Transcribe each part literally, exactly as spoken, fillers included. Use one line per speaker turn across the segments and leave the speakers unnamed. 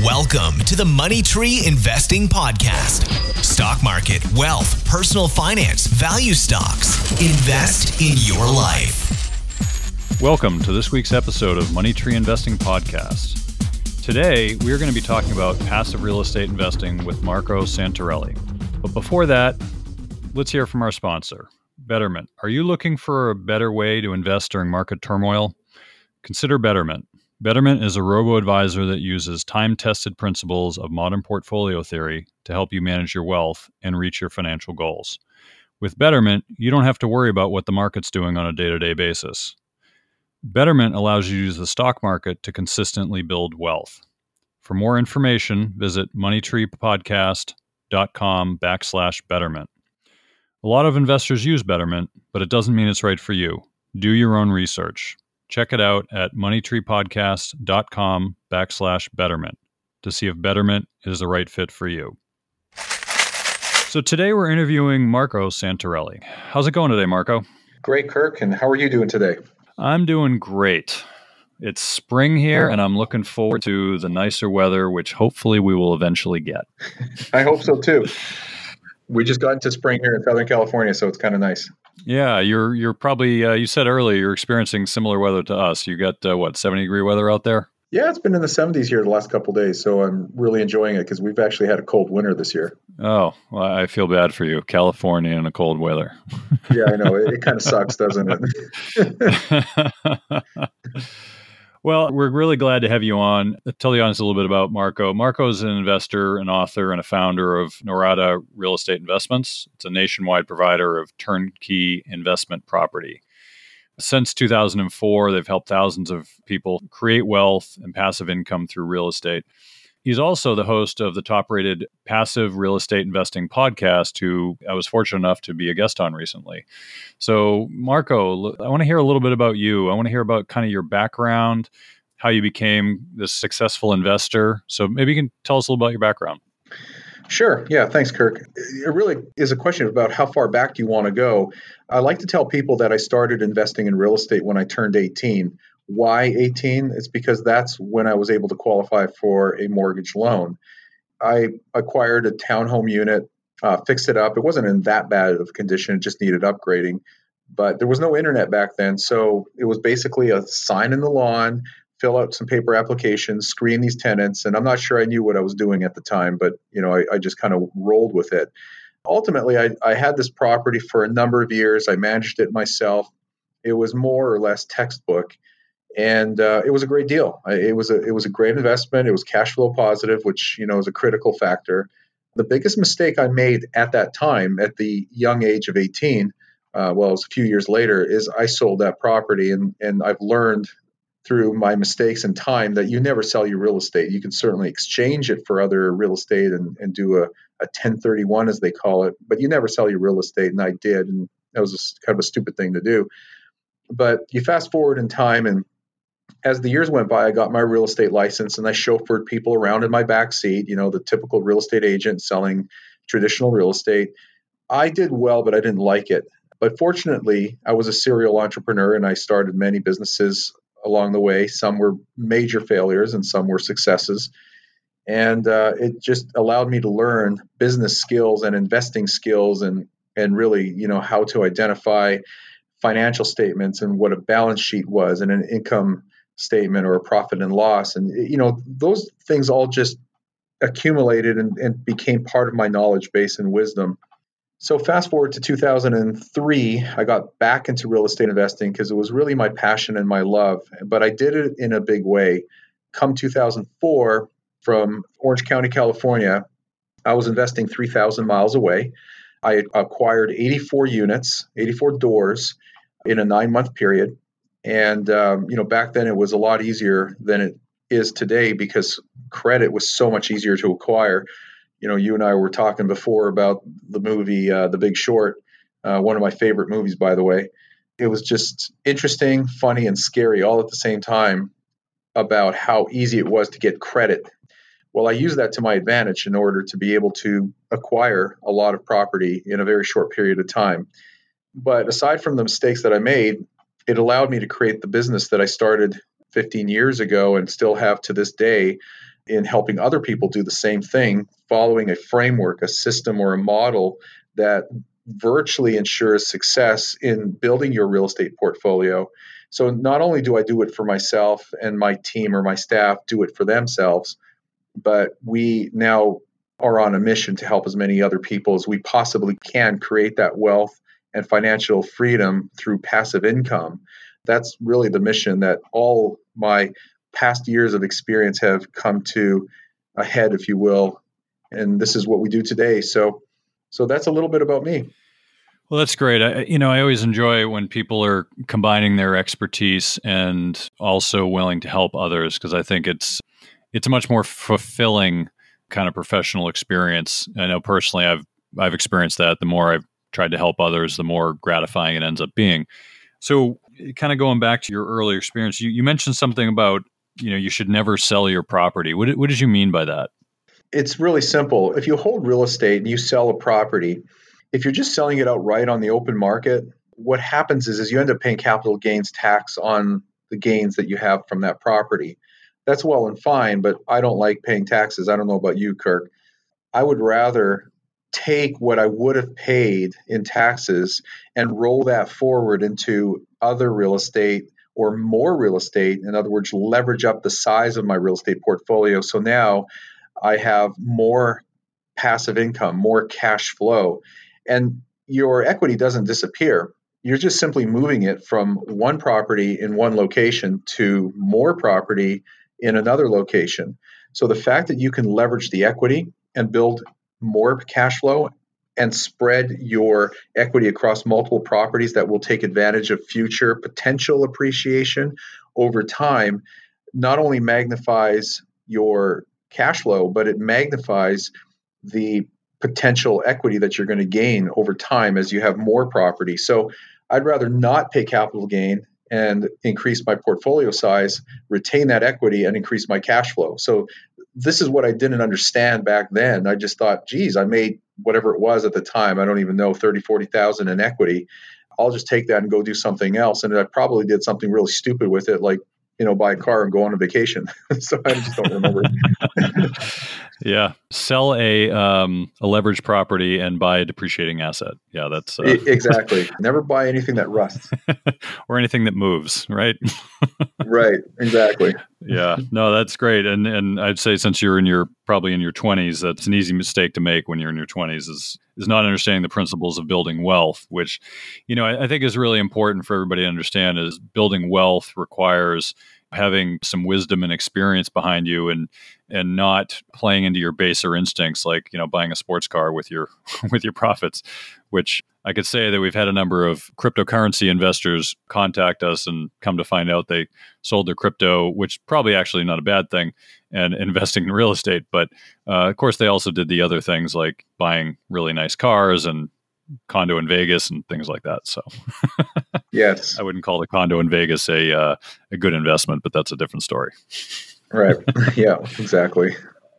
Welcome to the Money Tree Investing Podcast. Stock market, wealth, personal finance, value stocks. Invest in your life.
Welcome to this week's episode of Money Tree Investing Podcast. Today, we are going to be talking about passive real estate investing with Marco Santarelli. But before that, let's hear from our sponsor, Betterment. Are you looking for a better way to invest during market turmoil? Consider Betterment. Betterment is a robo-advisor that uses time-tested principles of modern portfolio theory to help you manage your wealth and reach your financial goals. With Betterment, you don't have to worry about what the market's doing on a day-to-day basis. Betterment allows you to use the stock market to consistently build wealth. For more information, visit moneytreepodcast.com backslash Betterment. A lot of investors use Betterment, but it doesn't mean it's right for you. Do your own research. Check it out at moneytreepodcast.com backslash Betterment to see if Betterment is the right fit for you. So today we're interviewing Marco Santarelli. How's it going today, Marco?
Great, Kirk. And how are you doing today?
I'm doing great. It's spring here, and I'm looking forward to the nicer weather, which hopefully we will eventually get.
I hope so, too. We just got into spring here in Southern California, so it's kind of nice.
Yeah, you're you're probably, uh, you said earlier, you're experiencing similar weather to us. You got, uh, what, seventy degree weather out there?
Yeah, it's been in the seventies here the last couple of days, so I'm really enjoying it because we've actually had a cold winter this year.
Oh, well, I feel bad for you. California and a cold weather.
Yeah, I know. It, it kind of sucks, doesn't it?
Well, we're really glad to have you on. Tell the audience a little bit about Marco. Marco is an investor, an author, and a founder of Norada Real Estate Investments. It's a nationwide provider of turnkey investment property. Since two thousand four, they've helped thousands of people create wealth and passive income through real estate. He's also the host of the top-rated Passive Real Estate Investing podcast, who I was fortunate enough to be a guest on recently. So, Marco, I want to hear a little bit about you. I want to hear about kind of your background, how you became this successful investor. So maybe you can tell us a little about your background.
Sure. Yeah. Thanks, Kirk. It really is a question about how far back do you want to go. I like to tell people that I started investing in real estate when I turned eighteen. Why eighteen? It's because that's when I was able to qualify for a mortgage loan. I acquired a townhome unit, uh, fixed it up. It wasn't in that bad of condition. It just needed upgrading. But there was no internet back then. So it was basically a sign in the lawn, fill out some paper applications, screen these tenants. And I'm not sure I knew what I was doing at the time, but you know, I, I just kind of rolled with it. Ultimately, I, I had this property for a number of years. I managed it myself. It was more or less textbook. And uh, it was a great deal. It was a it was a great investment. It was cash flow positive, which you know is a critical factor. The biggest mistake I made at that time, at the young age of eighteen, uh, well, it was a few years later, is I sold that property, and and I've learned through my mistakes and time that you never sell your real estate. You can certainly exchange it for other real estate and and do a a ten thirty-one as they call it, but you never sell your real estate, and I did, and that was a, kind of a stupid thing to do. But you fast forward in time, and as the years went by, I got my real estate license and I chauffeured people around in my back seat, you know, the typical real estate agent selling traditional real estate. I did well, but I didn't like it. But fortunately, I was a serial entrepreneur and I started many businesses along the way. Some were major failures and some were successes. And uh, it just allowed me to learn business skills and investing skills and, and really, you know, how to identify financial statements and what a balance sheet was and an income statement or a profit and loss. And, you know, those things all just accumulated and, and became part of my knowledge base and wisdom. So fast forward to two thousand three, I got back into real estate investing because it was really my passion and my love, but I did it in a big way. Come two thousand four, from Orange County, California, I was investing three thousand miles away. I acquired eighty-four units, eighty-four doors in a nine-month period. And, um, you know, back then it was a lot easier than it is today because credit was so much easier to acquire. You know, you and I were talking before about the movie uh, The Big Short, uh, one of my favorite movies, by the way. It was just interesting, funny, and scary all at the same time about how easy it was to get credit. Well, I used that to my advantage in order to be able to acquire a lot of property in a very short period of time. But aside from the mistakes that I made, it allowed me to create the business that I started fifteen years ago and still have to this day in helping other people do the same thing, following a framework, a system, or a model that virtually ensures success in building your real estate portfolio. So not only do I do it for myself and my team or my staff do it for themselves, but we now are on a mission to help as many other people as we possibly can create that wealth and financial freedom through passive income. That's really the mission that all my past years of experience have come to a head, if you will. And this is what we do today. So, so that's a little bit about me.
Well, that's great. I, you know, I always enjoy when people are combining their expertise and also willing to help others, because I think it's it's a much more fulfilling kind of professional experience. I know personally, I've I've experienced that. The more I've tried to help others, the more gratifying it ends up being. So, kind of going back to your earlier experience, you, you mentioned something about, you know, you should never sell your property. What what did you mean by that?
It's really simple. If you hold real estate and you sell a property, if you're just selling it outright on the open market, what happens is, is you end up paying capital gains tax on the gains that you have from that property. That's well and fine, but I don't like paying taxes. I don't know about you, Kirk. I would rather take what I would have paid in taxes and roll that forward into other real estate or more real estate. In other words, leverage up the size of my real estate portfolio. So now I have more passive income, more cash flow. And your equity doesn't disappear. You're just simply moving it from one property in one location to more property in another location. So the fact that you can leverage the equity and build more cash flow and spread your equity across multiple properties that will take advantage of future potential appreciation over time not only magnifies your cash flow, but it magnifies the potential equity that you're going to gain over time as you have more property. So I'd rather not pay capital gain and increase my portfolio size, retain that equity, and increase my cash flow. So this is what I didn't understand back then. I just thought, geez, I made whatever it was at the time. I don't even know, thirty, forty thousand in equity. I'll just take that and go do something else. And I probably did something really stupid with it, like, you know, buy a car and go on a vacation. So I just don't remember.
Yeah. Sell a um, a leveraged property and buy a depreciating asset. Yeah, that's... Uh...
Exactly. Never buy anything that rusts.
Or anything that moves, right?
Right. Exactly.
Yeah. No, that's great. And and I'd say since you're in your, probably in your twenties, that's an easy mistake to make when you're in your twenties is, is not understanding the principles of building wealth, which, you know, I, I think is really important for everybody to understand is building wealth requires having some wisdom and experience behind you and and not playing into your baser instincts like, you know, buying a sports car with your with your profits, which I could say that we've had a number of cryptocurrency investors contact us and come to find out they sold their crypto, which probably actually not a bad thing, and investing in real estate. But uh, of course, they also did the other things like buying really nice cars and condo in Vegas and things like that. So
yes,
I wouldn't call the condo in Vegas a uh, a good investment, but that's a different story.
Right. Yeah, exactly.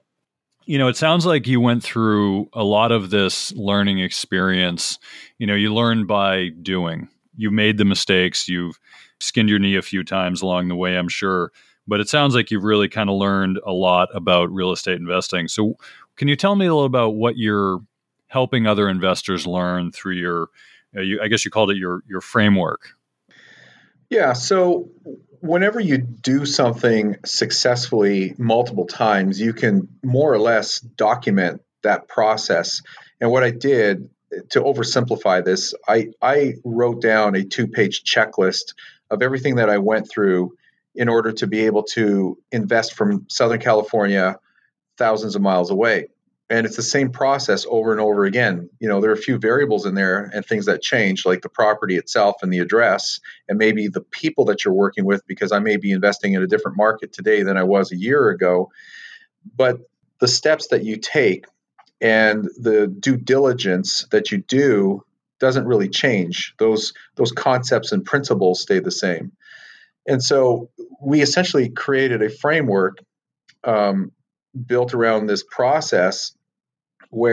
You know, it sounds like you went through a lot of this learning experience. You know, you learn by doing. You made the mistakes. You've skinned your knee a few times along the way, I'm sure. But it sounds like you've really kind of learned a lot about real estate investing. So can you tell me a little about what you're helping other investors learn through your, uh, you, I guess you called it your your framework?
Yeah. So whenever you do something successfully multiple times, you can more or less document that process. And what I did, to oversimplify this, I, I wrote down a two-page checklist of everything that I went through in order to be able to invest from Southern California, thousands of miles away. And it's the same process over and over again. You know, there are a few variables in there and things that change, like the property itself and the address, and maybe the people that you're working with, because I may be investing in a different market today than I was a year ago. But the steps that you take and the due diligence that you do doesn't really change. Those, those concepts and principles stay the same. And so we essentially created a framework um, built around this process where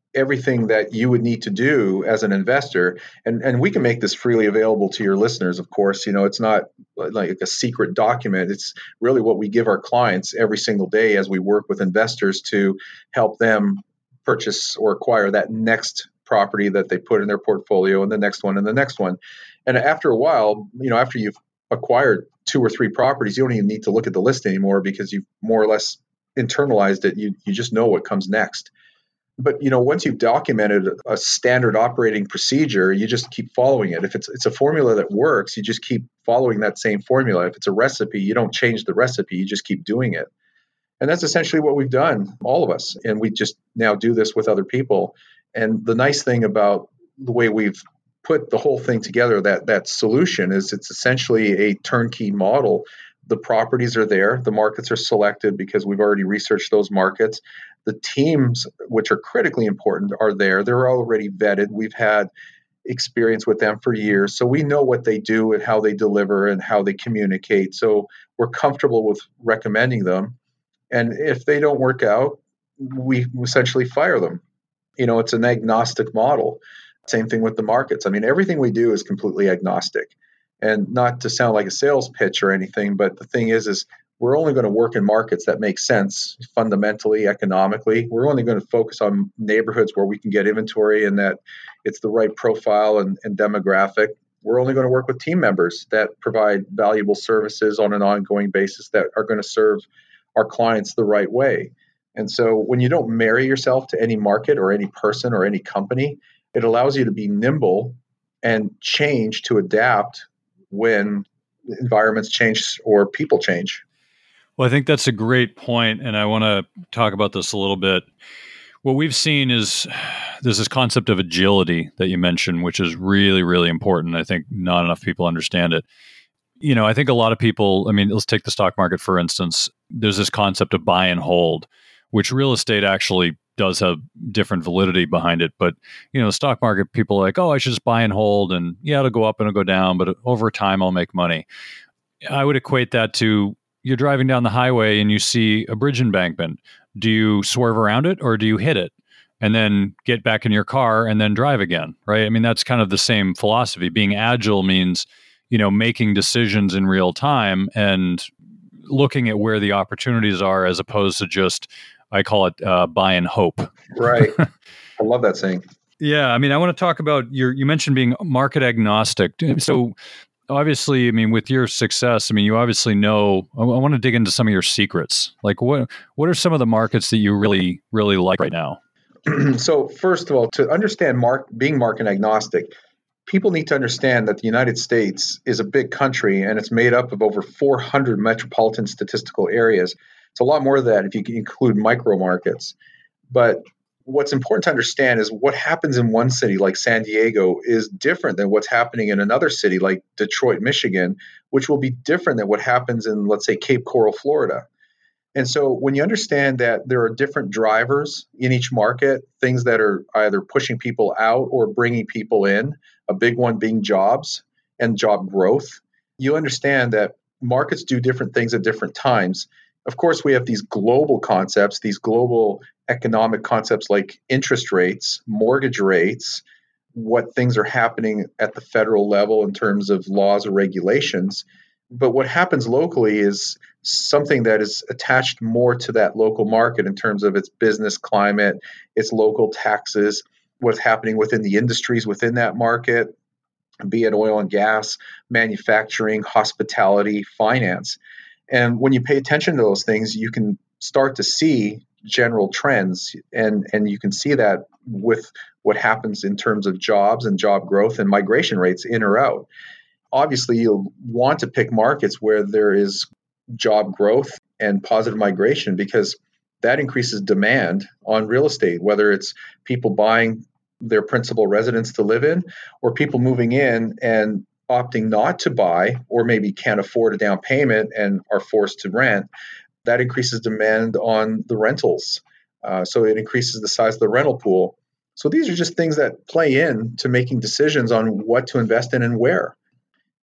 everything that you would need to do as an investor. And, and we can make this freely available to your listeners, of course. You know, it's not like a secret document. It's really what we give our clients every single day as we work with investors to help them purchase or acquire that next property that they put in their portfolio, and the next one and the next one. And after a while, you know, after you've acquired two or three properties, you don't even need to look at the list anymore because you've more or less internalized it. You, you just know what comes next. But, you know, once you've documented a standard operating procedure, you just keep following it. If it's it's a formula that works, you just keep following that same formula. If it's a recipe, you don't change the recipe, you just keep doing it. And that's essentially what we've done, all of us. And we just now do this with other people. And the nice thing about the way we've put the whole thing together, that that solution, is it's essentially a turnkey model. The properties are there, the markets are selected because we've already researched those markets. The teams, which are critically important, are there. They're already vetted. We've had experience with them for years. So we know what they do and how they deliver and how they communicate. So we're comfortable with recommending them. And if they don't work out, we essentially fire them. You know, it's an agnostic model. Same thing with the markets. I mean, everything we do is completely agnostic. And not to sound like a sales pitch or anything, but the thing is, is we're only going to work in markets that make sense fundamentally, economically. We're only going to focus on neighborhoods where we can get inventory and that it's the right profile and, and demographic. We're only going to work with team members that provide valuable services on an ongoing basis that are going to serve our clients the right way. And so when you don't marry yourself to any market or any person or any company, it allows you to be nimble and change to adapt when environments change or people change.
Well, I think that's a great point, and I want to talk about this a little bit. What we've seen is there's this concept of agility that you mentioned, which is really, really important. I think not enough people understand it. You know, I think a lot of people, I mean, let's take the stock market, for instance. There's this concept of buy and hold, which real estate actually does have different validity behind it. But, you know, the stock market, people are like, oh, I should just buy and hold. And yeah, it'll go up and it'll go down, but over time, I'll make money. I would equate that to you're driving down the highway and you see a bridge embankment. Do you swerve around it or do you hit it and then get back in your car and then drive again? Right. I mean, that's kind of the same philosophy. Being agile means, you know, making decisions in real time and looking at where the opportunities are as opposed to just, I call it uh, buy and hope.
Right. I love that saying.
Yeah. I mean, I want to talk about your, you mentioned being market agnostic. So obviously, I mean, with your success, I mean, you obviously know, I, I want to dig into some of your secrets. Like what, what are some of the markets that you really, really like right now?
So first of all, to understand mark, being market agnostic, people need to understand that the United States is a big country and it's made up of over four hundred metropolitan statistical areas. It's a lot more than that if you can include micro markets. But what's important to understand is what happens in one city like San Diego is different than what's happening in another city like Detroit, Michigan, which will be different than what happens in, let's say, Cape Coral, Florida. And so when you understand that there are different drivers in each market, things that are either pushing people out or bringing people in, a big one being jobs and job growth, you understand that markets do different things at different times. Of course, we have these global concepts, these global economic concepts like interest rates, mortgage rates, what things are happening at the federal level in terms of laws or regulations. But what happens locally is something that is attached more to that local market in terms of its business climate, its local taxes, what's happening within the industries within that market, be it oil and gas, manufacturing, hospitality, finance. And when you pay attention to those things, you can start to see general trends. And, and you can see that with what happens in terms of jobs and job growth and migration rates in or out. Obviously, you'll want to pick markets where there is job growth and positive migration because that increases demand on real estate, whether it's people buying their principal residence to live in or people moving in and opting not to buy or maybe can't afford a down payment and are forced to rent. That increases demand on the rentals. Uh, so it increases the size of the rental pool. So these are just things that play in to making decisions on what to invest in and where.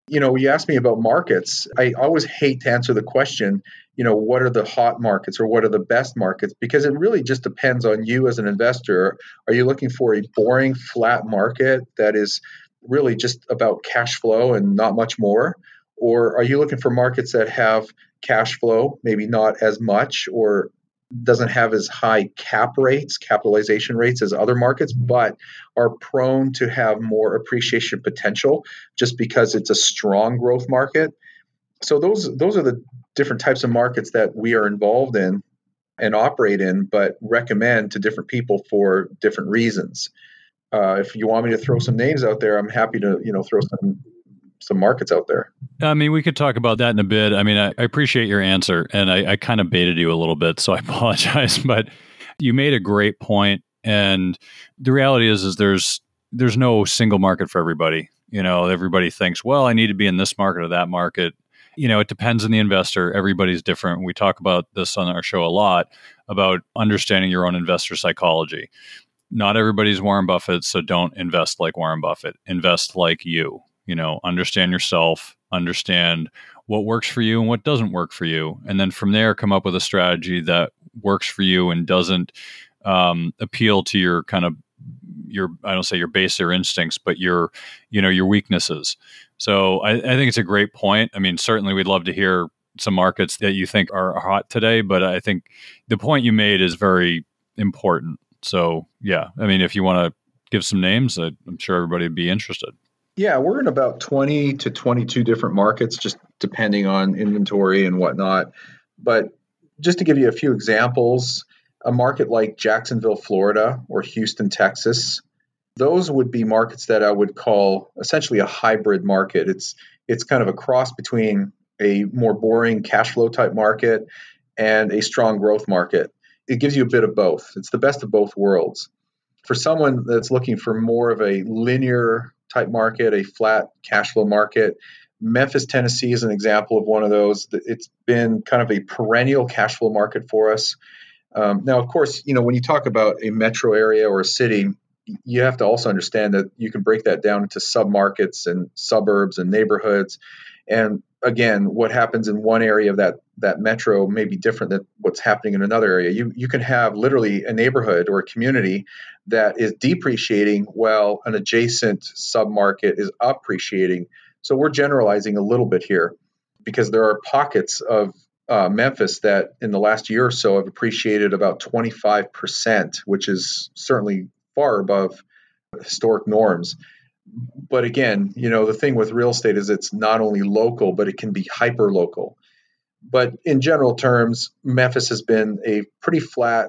You know, you asked me about markets. I always hate to answer the question, you know, what are the hot markets or what are the best markets? Because it really just depends on you as an investor. Are you looking for a boring, flat market that is really just about cash flow and not much more? Or are you looking for markets that have cash flow, maybe not as much, or doesn't have as high cap rates, capitalization rates as other markets, but are prone to have more appreciation potential just because it's a strong growth market? So those those are the different types of markets that we are involved in and operate in, but recommend to different people for different reasons. Uh, if you want me to throw some names out there, I'm happy to, you know, throw some some markets out there.
I mean, we could talk about that in a bit. I mean, I, I appreciate your answer, and I, I kind of baited you a little bit, so I apologize. But you made a great point, and the reality is, is there's there's no single market for everybody. You know, everybody thinks, well, I need to be in this market or that market. You know, it depends on the investor. Everybody's different. We talk about this on our show a lot about understanding your own investor psychology. Not everybody's Warren Buffett, so don't invest like Warren Buffett. Invest like you. You know, understand yourself, understand what works for you and what doesn't work for you. And then from there, come up with a strategy that works for you and doesn't um, appeal to your kind of your, I don't say your baser instincts, but your, you know, your weaknesses. So I, I think it's a great point. I mean, certainly we'd love to hear some markets that you think are hot today, but I think the point you made is very important. So yeah, I mean, if you want to give some names, I'm sure everybody would be interested.
Yeah, we're in about twenty to twenty-two different markets, just depending on inventory and whatnot. But just to give you a few examples, a market like Jacksonville, Florida, or Houston, Texas, those would be markets that I would call essentially a hybrid market. It's it's kind of a cross between a more boring cash flow type market and a strong growth market. It gives you a bit of both. It's the best of both worlds. For someone that's looking for more of a linear type market, a flat cash flow market, Memphis, Tennessee is an example of one of those. It's been kind of a perennial cash flow market for us. Um, now, of course, you know, when you talk about a metro area or a city, you have to also understand that you can break that down into submarkets and suburbs and neighborhoods. And again, what happens in one area of that that metro may be different than what's happening in another area. You you can have literally a neighborhood or a community that is depreciating while an adjacent submarket is appreciating. So we're generalizing a little bit here because there are pockets of uh, Memphis that in the last year or so have appreciated about twenty-five percent, which is certainly far above historic norms. But again, you know, the thing with real estate is it's not only local, but it can be hyper local. But in general terms, Memphis has been a pretty flat,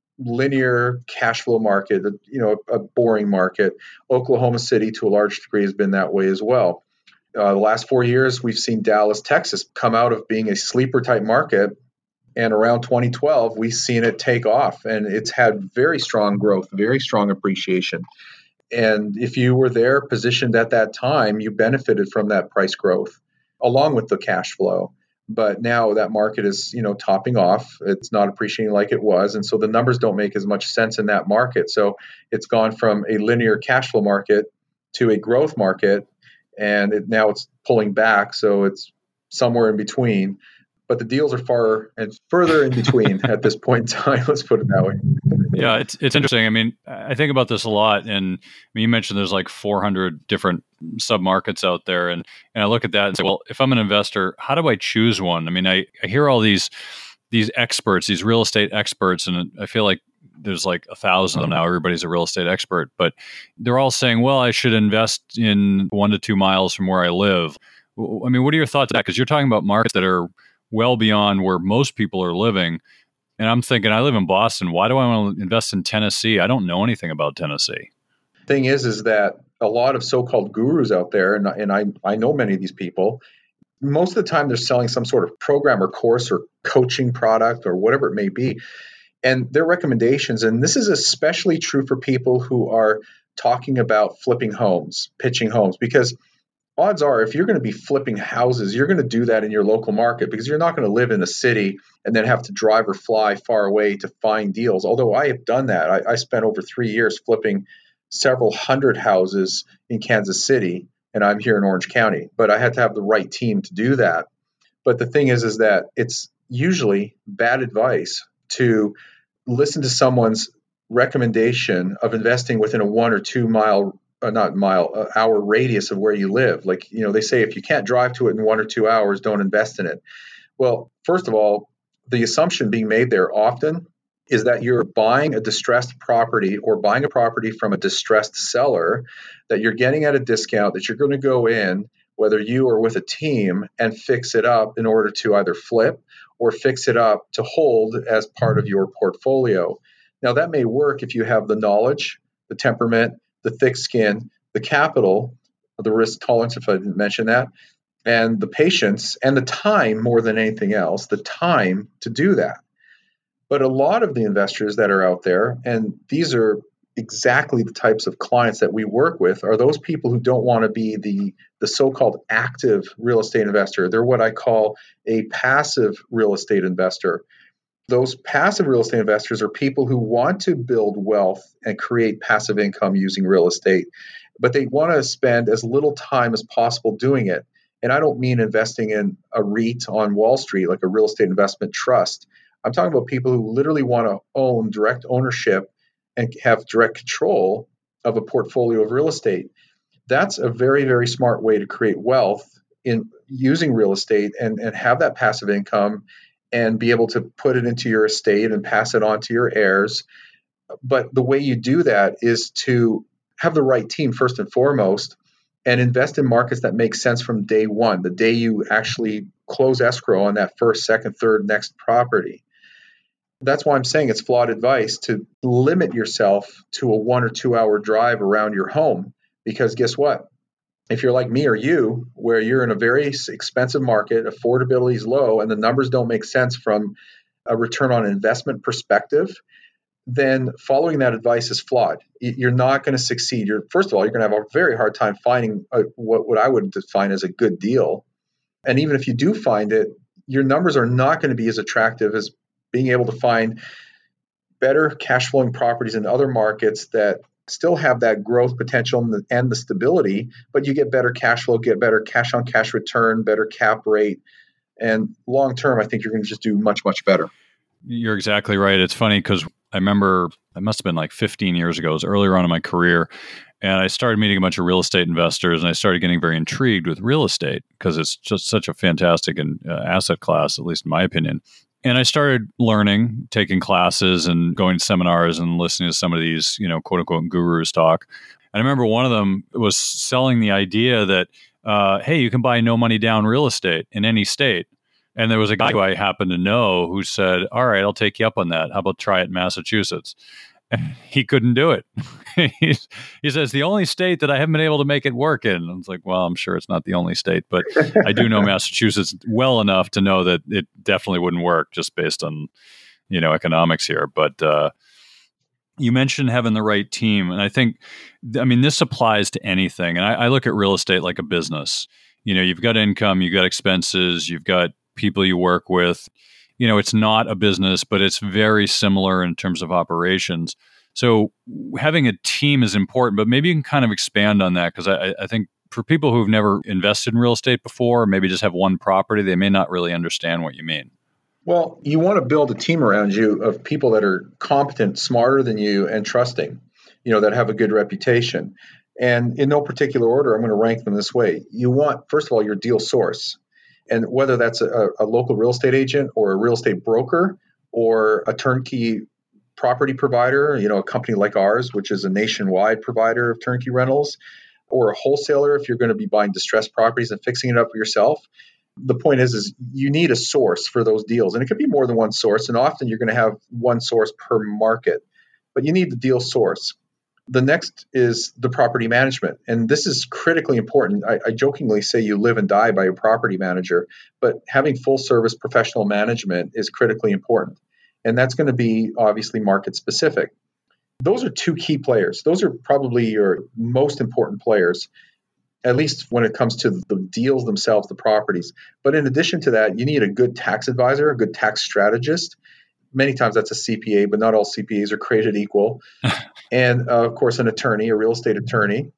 linear cash flow market, you know, a boring market. Oklahoma City, to a large degree, has been that way as well. Uh, the last four years, we've seen Dallas, Texas come out of being a sleeper type market. And around twenty twelve, we've seen it take off, and it's had very strong growth, very strong appreciation. And if you were there positioned at that time, you benefited from that price growth along with the cash flow. But now that market is, you know, topping off. It's not appreciating like it was. And so the numbers don't make as much sense in that market. So it's gone from a linear cash flow market to a growth market. And it, now it's pulling back. So it's somewhere in between. But the deals are far and further in between at this point in time. Let's put it that way.
Yeah, it's it's interesting. I mean, I think about this a lot. And I mean, you mentioned there's like four hundred different submarkets out there. And, and I look at that and say, well, if I'm an investor, how do I choose one? I mean, I, I hear all these these experts, these real estate experts, and I feel like there's like a thousand of them now. Everybody's a real estate expert. But they're all saying, well, I should invest in one to two miles from where I live. I mean, what are your thoughts on that? Because you're talking about markets that are well beyond where most people are living. And I'm thinking, I live in Boston. Why do I want to invest in Tennessee? I don't know anything about Tennessee.
Thing is, is that a lot of so-called gurus out there, and, and I, I know many of these people, most of the time they're selling some sort of program or course or coaching product or whatever it may be. And their recommendations, and this is especially true for people who are talking about flipping homes, pitching homes, because odds are, if you're going to be flipping houses, you're going to do that in your local market because you're not going to live in a city and then have to drive or fly far away to find deals. Although I have done that. I, I spent over three years flipping several hundred houses in Kansas City, and I'm here in Orange County. But I had to have the right team to do that. But the thing is, is that it's usually bad advice to listen to someone's recommendation of investing within a one or two mile, uh, not mile, uh, hour radius of where you live. Like, you know, they say if you can't drive to it in one or two hours, don't invest in it. Well, first of all, the assumption being made there often is that you're buying a distressed property or buying a property from a distressed seller, that you're getting at a discount, that you're going to go in, whether you are with a team, and fix it up in order to either flip or fix it up to hold as part of your portfolio. Now, that may work if you have the knowledge, the temperament, the thick skin, the capital, the risk tolerance, if I didn't mention that, and the patience and the time more than anything else, the time to do that. But a lot of the investors that are out there, and these are exactly the types of clients that we work with, are those people who don't want to be the, the so-called active real estate investor. They're what I call a passive real estate investor. Those passive real estate investors are people who want to build wealth and create passive income using real estate, but they want to spend as little time as possible doing it. And I don't mean investing in a REIT on Wall Street, like a real estate investment trust. I'm talking about people who literally want to own direct ownership and have direct control of a portfolio of real estate. That's a very, very smart way to create wealth in using real estate and, and have that passive income and be able to put it into your estate and pass it on to your heirs. But the way you do that is to have the right team first and foremost, and invest in markets that make sense from day one, the day you actually close escrow on that first, second, third, next property. That's why I'm saying it's flawed advice to limit yourself to a one or two hour drive around your home. Because guess what? If you're like me or you, where you're in a very expensive market, affordability is low, and the numbers don't make sense from a return on investment perspective, then following that advice is flawed. You're not going to succeed. You're, first of all, you're going to have a very hard time finding a, what, what I would define as a good deal. And even if you do find it, your numbers are not going to be as attractive as being able to find better cash flowing properties in other markets that still have that growth potential and the, and the stability, but you get better cash flow, get better cash on cash return, better cap rate. And long term, I think you're going to just do much, much better.
You're exactly right. It's funny because I remember it must have been like fifteen years ago. It was earlier on in my career. And I started meeting a bunch of real estate investors, and I started getting very intrigued with real estate because it's just such a fantastic and uh, asset class, at least in my opinion. And I started learning, taking classes and going to seminars and listening to some of these, you know, quote unquote gurus talk. And I remember one of them was selling the idea that, uh, hey, you can buy no money down real estate in any state. And there was a guy who I happened to know who said, all right, I'll take you up on that. How about try it in Massachusetts? And he couldn't do it. He says, the only state that I haven't been able to make it work in. I was like, well, I'm sure it's not the only state, but I do know Massachusetts well enough to know that it definitely wouldn't work just based on, you know, economics here. But uh, you mentioned having the right team. And I think, I mean, this applies to anything. And I, I look at real estate like a business. You know, you've got income, you've got expenses, you've got people you work with. You know, it's not a business, but it's very similar in terms of operations. So having a team is important, but maybe you can kind of expand on that, because I, I think for people who've never invested in real estate before, maybe just have one property, they may not really understand what you mean.
Well, you want to build a team around you of people that are competent, smarter than you, and trusting, you know, that have a good reputation. And in no particular order, I'm going to rank them this way. You want, first of all, your deal source. And whether that's a, a local real estate agent or a real estate broker or a turnkey property provider, you know, a company like ours, which is a nationwide provider of turnkey rentals, or a wholesaler if you're going to be buying distressed properties and fixing it up yourself. The point is, is you need a source for those deals. And it could be more than one source. And often you're going to have one source per market, but you need the deal source. The next is the property management. And this is critically important. I, I jokingly say you live and die by your property manager, but having full service professional management is critically important. And that's going to be obviously market specific. Those are two key players. Those are probably your most important players, at least when it comes to the deals themselves, the properties. But in addition to that, you need a good tax advisor, a good tax strategist. Many times that's a C P A, but not all C P As are created equal. And uh, of course, an attorney, a real estate attorney.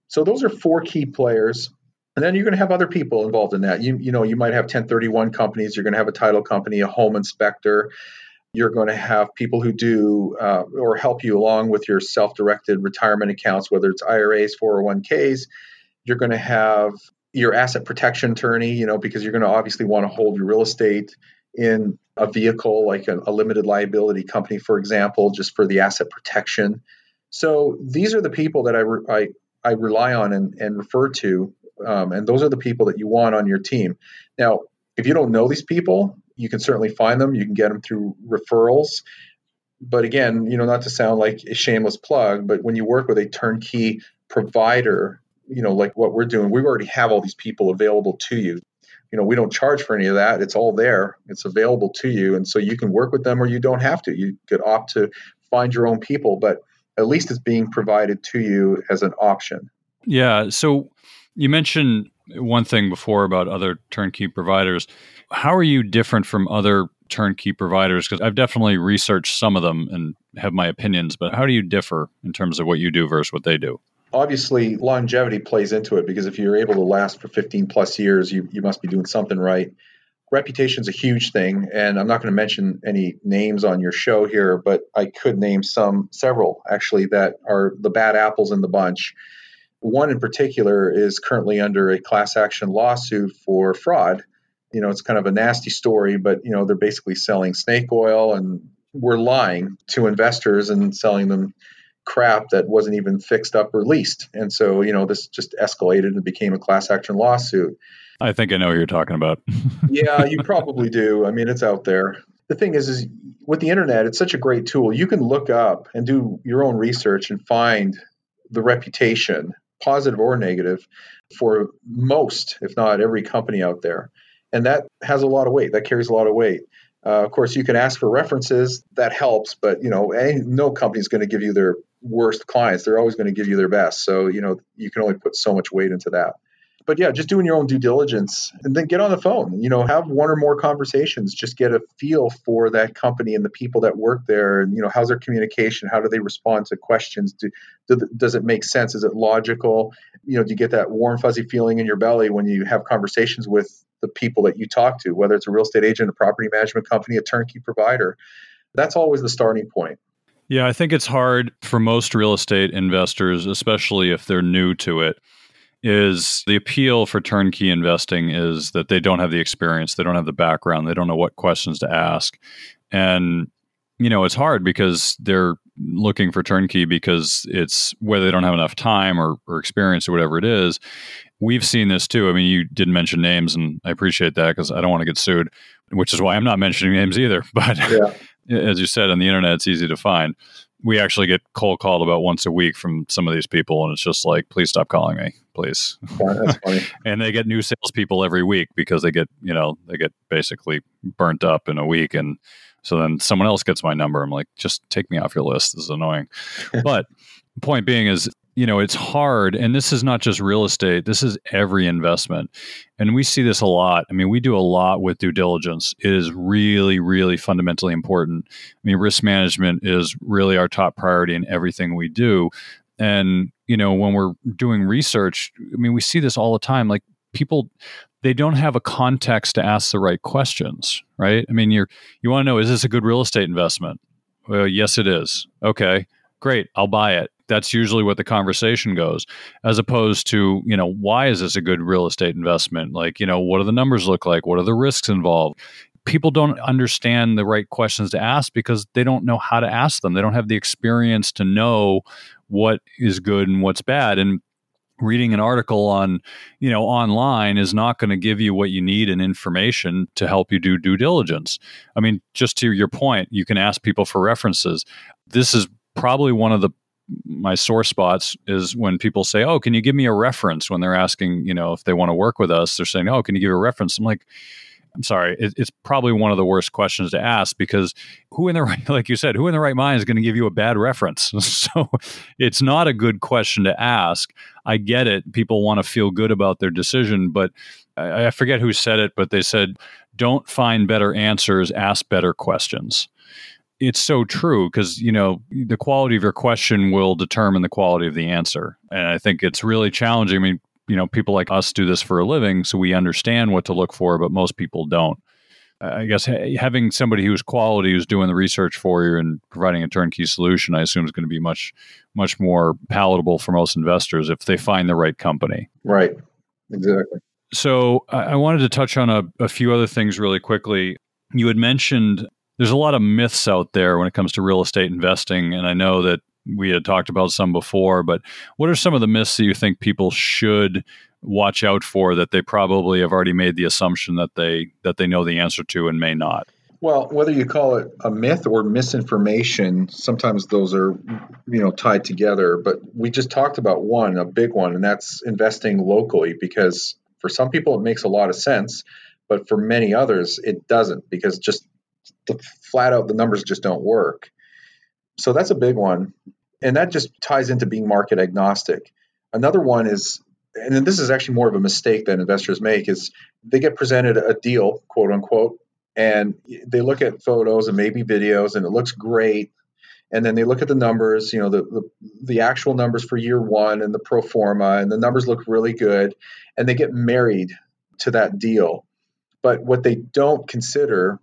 So those are four key players. And then you're going to have other people involved in that. You, you know, you might have ten thirty-one companies. You're going to have a title company, a home inspector. You're going to have people who do uh, or help you along with your self-directed retirement accounts, whether it's I R As, four oh one k's. You're going to have your asset protection attorney, you know, because you're going to obviously want to hold your real estate in a vehicle like a, a limited liability company, for example, just for the asset protection. So these are the people that I re- I, I rely on and, and refer to, um, and those are the people that you want on your team. Now, if you don't know these people, you can certainly find them. You can get them through referrals. But again, you know, not to sound like a shameless plug, but when you work with a turnkey provider, you know, like what we're doing, we already have all these people available to you. You know, we don't charge for any of that. It's all there. It's available to you. And so you can work with them or you don't have to. You could opt to find your own people, but at least it's being provided to you as an option.
Yeah. So you mentioned one thing before about other turnkey providers. How are you different from other turnkey providers? Because I've definitely researched some of them and have my opinions, but how do you differ in terms of what you do versus what they do?
Obviously, longevity plays into it because if you're able to last for fifteen plus years, you, you must be doing something right. Reputation's a huge thing, and I'm not going to mention any names on your show here, but I could name some, several actually, that are the bad apples in the bunch. One in particular is currently under a class action lawsuit for fraud. You know, it's kind of a nasty story, but, you know, they're basically selling snake oil and we're lying to investors and selling them crap that wasn't even fixed up or leased. And so, you know, this just escalated and became a class action lawsuit.
I think I know what you're talking about.
Yeah, you probably do. I mean, it's out there. The thing is, is with the internet, it's such a great tool. You can look up and do your own research and find the reputation, positive or negative, for most, if not every company out there. And that has a lot of weight. That carries a lot of weight. Uh, of course, you can ask for references. That helps. But, you know, any, no company is going to give you their worst clients. They're always going to give you their best. So, you know, you can only put so much weight into that. But yeah, just doing your own due diligence and then get on the phone, you know, have one or more conversations, just get a feel for that company and the people that work there. And, you know, how's their communication? How do they respond to questions? Do, do, does it make sense? Is it logical? You know, do you get that warm, fuzzy feeling in your belly when you have conversations with the people that you talk to, whether it's a real estate agent, a property management company, a turnkey provider? That's always the starting point.
Yeah, I think it's hard for most real estate investors, especially if they're new to it, is the appeal for turnkey investing is that they don't have the experience, they don't have the background, they don't know what questions to ask. And, you know, it's hard because they're looking for turnkey because it's whether they don't have enough time or, or experience or whatever it is. We've seen this too. I mean, you didn't mention names, and I appreciate that because I don't want to get sued, which is why I'm not mentioning names either. But yeah. As you said, on the internet, it's easy to find. We actually get cold called about once a week from some of these people, and it's just like, please stop calling me, please.
Yeah, that's funny.
And they get new salespeople every week because they get, you know, they get basically burnt up in a week, and so then someone else gets my number. I'm like, just take me off your list. This is annoying. But the point being is, you know, it's hard, and this is not just real estate. This is every investment, and we see this a lot. I mean, we do a lot with due diligence. It is really, really fundamentally important. I mean, risk management is really our top priority in everything we do. And, you know, when we're doing research, I mean, we see this all the time. Like people, they don't have a context to ask the right questions, right? I mean, you're you want to know, is this a good real estate investment? Well, yes, it is. Okay, great. I'll buy it. That's usually what the conversation goes, as opposed to, you know, why is this a good real estate investment? Like, you know, what do the numbers look like? What are the risks involved? People don't understand the right questions to ask because they don't know how to ask them. They don't have the experience to know what is good and what's bad. And reading an article on, you know, online is not going to give you what you need in information to help you do due diligence. I mean, just to your point, you can ask people for references. This is probably one of the my sore spots is when people say, oh, can you give me a reference? When they're asking, you know, if they want to work with us, they're saying, oh, can you give a reference? I'm like, I'm sorry. It, it's probably one of the worst questions to ask because who in the right, like you said, who in the right mind is going to give you a bad reference? So it's not a good question to ask. I get it. People want to feel good about their decision, but I, I forget who said it, but they said, don't find better answers, ask better questions. it's so true because, you know, the quality of your question will determine the quality of the answer. And I think it's really challenging. I mean, you know, people like us do this for a living, so we understand what to look for, but most people don't. I guess having somebody who's quality, who's doing the research for you and providing a turnkey solution, I assume is going to be much, much more palatable for most investors if they find the right company.
Right. Exactly.
So I wanted to touch on a, a few other things really quickly. You had mentioned there's a lot of myths out there when it comes to real estate investing, and I know that we had talked about some before, but what are some of the myths that you think people should watch out for that they probably have already made the assumption that they that they know the answer to and may not?
Well, whether you call it a myth or misinformation, sometimes those are, you know, tied together. But we just talked about one, a big one, and that's investing locally, because for some people it makes a lot of sense, but for many others it doesn't, because just the flat out the numbers just don't work. So that's a big one. And that just ties into being market agnostic. Another one is, and this is actually more of a mistake that investors make, is they get presented a deal, quote unquote, and they look at photos and maybe videos and it looks great. And then they look at the numbers, you know, the, the, the actual numbers for year one and the pro forma, and the numbers look really good. And they get married to that deal. But what they don't consider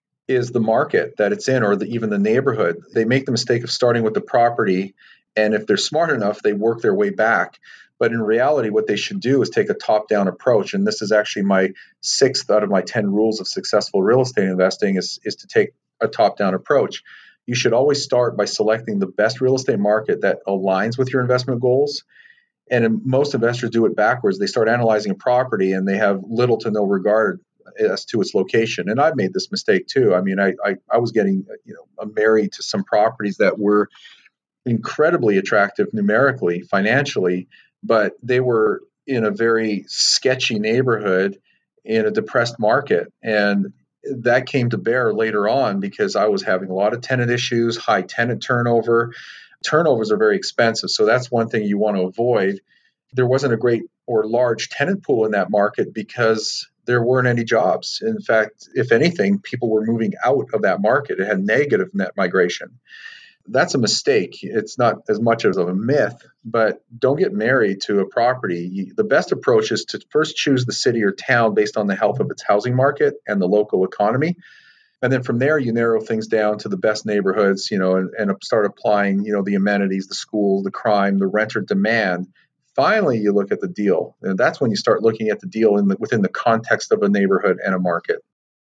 is the market that it's in, or the, even the neighborhood. They make the mistake of starting with the property, and if they're smart enough, they work their way back. But in reality, what they should do is take a top-down approach, and this is actually my sixth out of my ten rules of successful real estate investing is, is to take a top-down approach. You should always start by selecting the best real estate market that aligns with your investment goals. And most investors do it backwards. They start analyzing a property, and they have little to no regard as to its location. And I've made this mistake too. I mean, I, I, I was getting, you know, married to some properties that were incredibly attractive numerically, financially, but they were in a very sketchy neighborhood in a depressed market. And that came to bear later on because I was having a lot of tenant issues, high tenant turnover. Turnovers are very expensive. So that's one thing you want to avoid. There wasn't a great or large tenant pool in that market because there weren't any jobs. In fact, if anything, people were moving out of that market. It had negative net migration. That's a mistake. It's not as much as of a myth, but don't get married to a property. The best approach is to first choose the city or town based on the health of its housing market and the local economy. And then from there, you narrow things down to the best neighborhoods, you know, and, and start applying, you know, the amenities, the schools, the crime, the renter demand. Finally, you look at the deal, and that's when you start looking at the deal in the, within the context of a neighborhood and a market.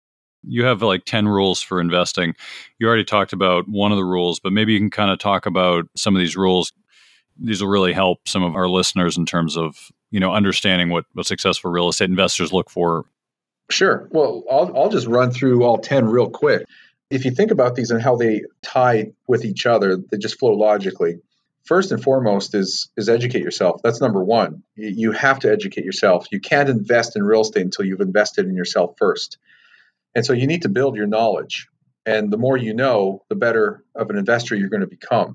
You have like ten rules for investing. You already talked about one of the rules, but maybe you can kind of talk about some of these rules. These will really help some of our listeners in terms of, you know, understanding what, what successful real estate investors look for.
Sure. Well, I'll, I'll just run through all ten real quick. If you think about these and how they tie with each other, they just flow logically. First and foremost is, is educate yourself. That's number one. You, you have to educate yourself. You can't invest in real estate until you've invested in yourself first. And so you need to build your knowledge. And the more you know, the better of an investor you're going to become.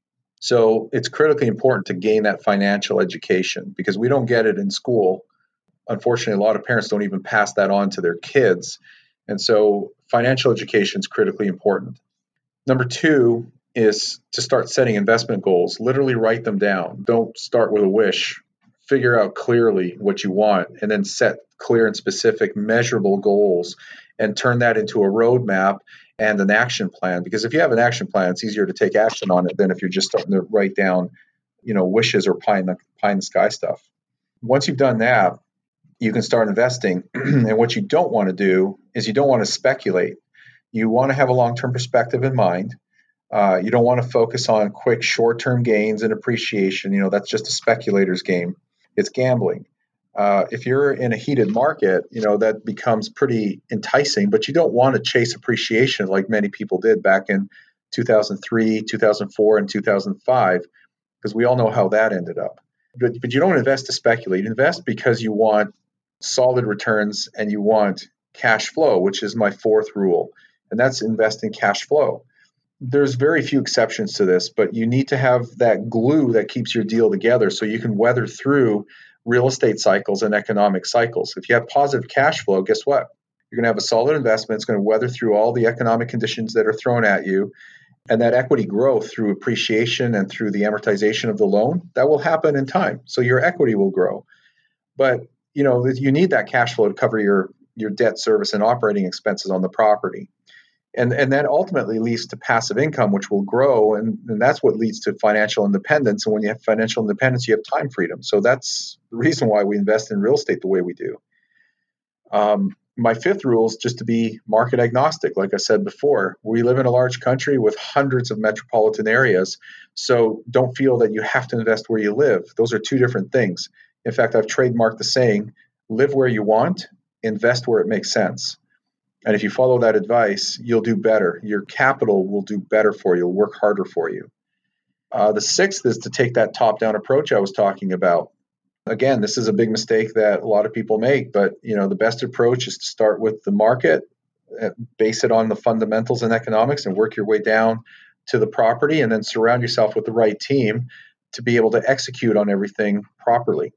So it's critically important to gain that financial education because we don't get it in school. Unfortunately, a lot of parents don't even pass that on to their kids. And so financial education is critically important. Number two is to start setting investment goals. Literally write them down. Don't start with a wish. Figure out clearly what you want and then set clear and specific measurable goals and turn that into a roadmap and an action plan. Because if you have an action plan, it's easier to take action on it than if you're just starting to write down, you know, wishes or pie in the, pie in the sky stuff. Once you've done that, you can start investing. And what you don't want to do is you don't want to speculate. You want to have a long-term perspective in mind. Uh, you don't want to focus on quick short-term gains and appreciation. You know, that's just a speculator's game. It's gambling. Uh, if you're in a heated market, you know, that becomes pretty enticing, but you don't want to chase appreciation like many people did back in two thousand three, two thousand four, and two thousand five, because we all know how that ended up. But, but you don't invest to speculate. You invest because you want solid returns and you want cash flow, which is my fourth rule, and that's invest in cash flow. There's very few exceptions to this, but you need to have that glue that keeps your deal together so you can weather through real estate cycles and economic cycles. If you have positive cash flow, guess what? You're going to have a solid investment. It's going to weather through all the economic conditions that are thrown at you. And that equity growth through appreciation and through the amortization of the loan, that will happen in time. So your equity will grow. But, you know, you need that cash flow to cover your, your debt service and operating expenses on the property. And, and that ultimately leads to passive income, which will grow. And, and that's what leads to financial independence. And when you have financial independence, you have time freedom. So that's the reason why we invest in real estate the way we do. Um, my fifth rule is just to be market agnostic. Like I said before, we live in a large country with hundreds of metropolitan areas. So don't feel that you have to invest where you live. Those are two different things. In fact, I've trademarked the saying, live where you want, invest where it makes sense. And if you follow that advice, you'll do better. Your capital will do better for you. It'll work harder for you. Uh, the sixth is to take that top-down approach I was talking about. Again, this is a big mistake that a lot of people make, but you know the best approach is to start with the market, base it on the fundamentals and economics, and work your way down to the property, and then surround yourself with the right team to be able to execute on everything properly.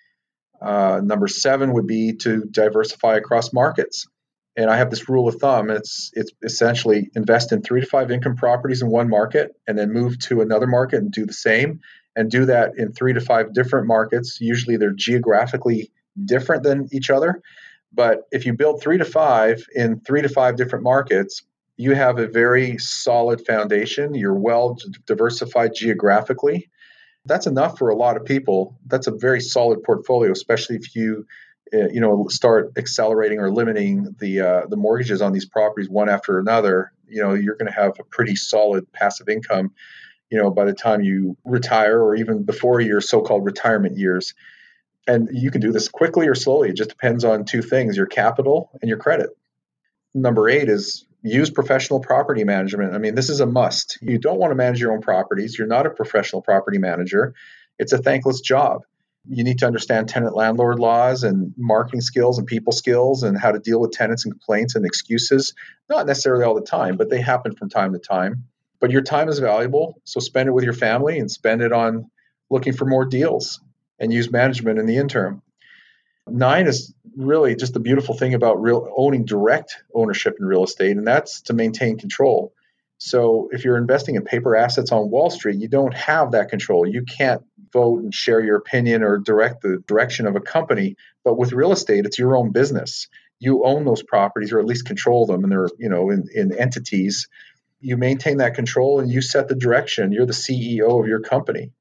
Uh, number seven would be to diversify across markets. And I have this rule of thumb. It's it's essentially invest in three to five income properties in one market and then move to another market and do the same, and do that in three to five different markets. Usually they're geographically different than each other. But if you build three to five in three to five different markets, you have a very solid foundation. You're well diversified geographically. That's enough for a lot of people. That's a very solid portfolio, especially if you uh, you know, start accelerating or limiting the uh, the mortgages on these properties one after another. You know, you're going to have a pretty solid passive income, you know, by the time you retire or even before your so-called retirement years. And you can do this quickly or slowly. It just depends on two things, your capital and your credit. Number eight is use professional property management. I mean, this is a must. You don't want to manage your own properties. You're not a professional property manager. It's a thankless job. You need to understand tenant landlord laws and marketing skills and people skills and how to deal with tenants and complaints and excuses. Not necessarily all the time, but they happen from time to time. But your time is valuable, so spend it with your family and spend it on looking for more deals and use management in the interim. Nine is really just the beautiful thing about real owning direct ownership in real estate, and that's to maintain control. So if you're investing in paper assets on Wall Street, you don't have that control. You can't vote and share your opinion or direct the direction of a company. But with real estate, it's your own business. You own those properties, or at least control them, and they're, you know, in, in entities. You maintain that control and you set the direction. You're the C E O of your company.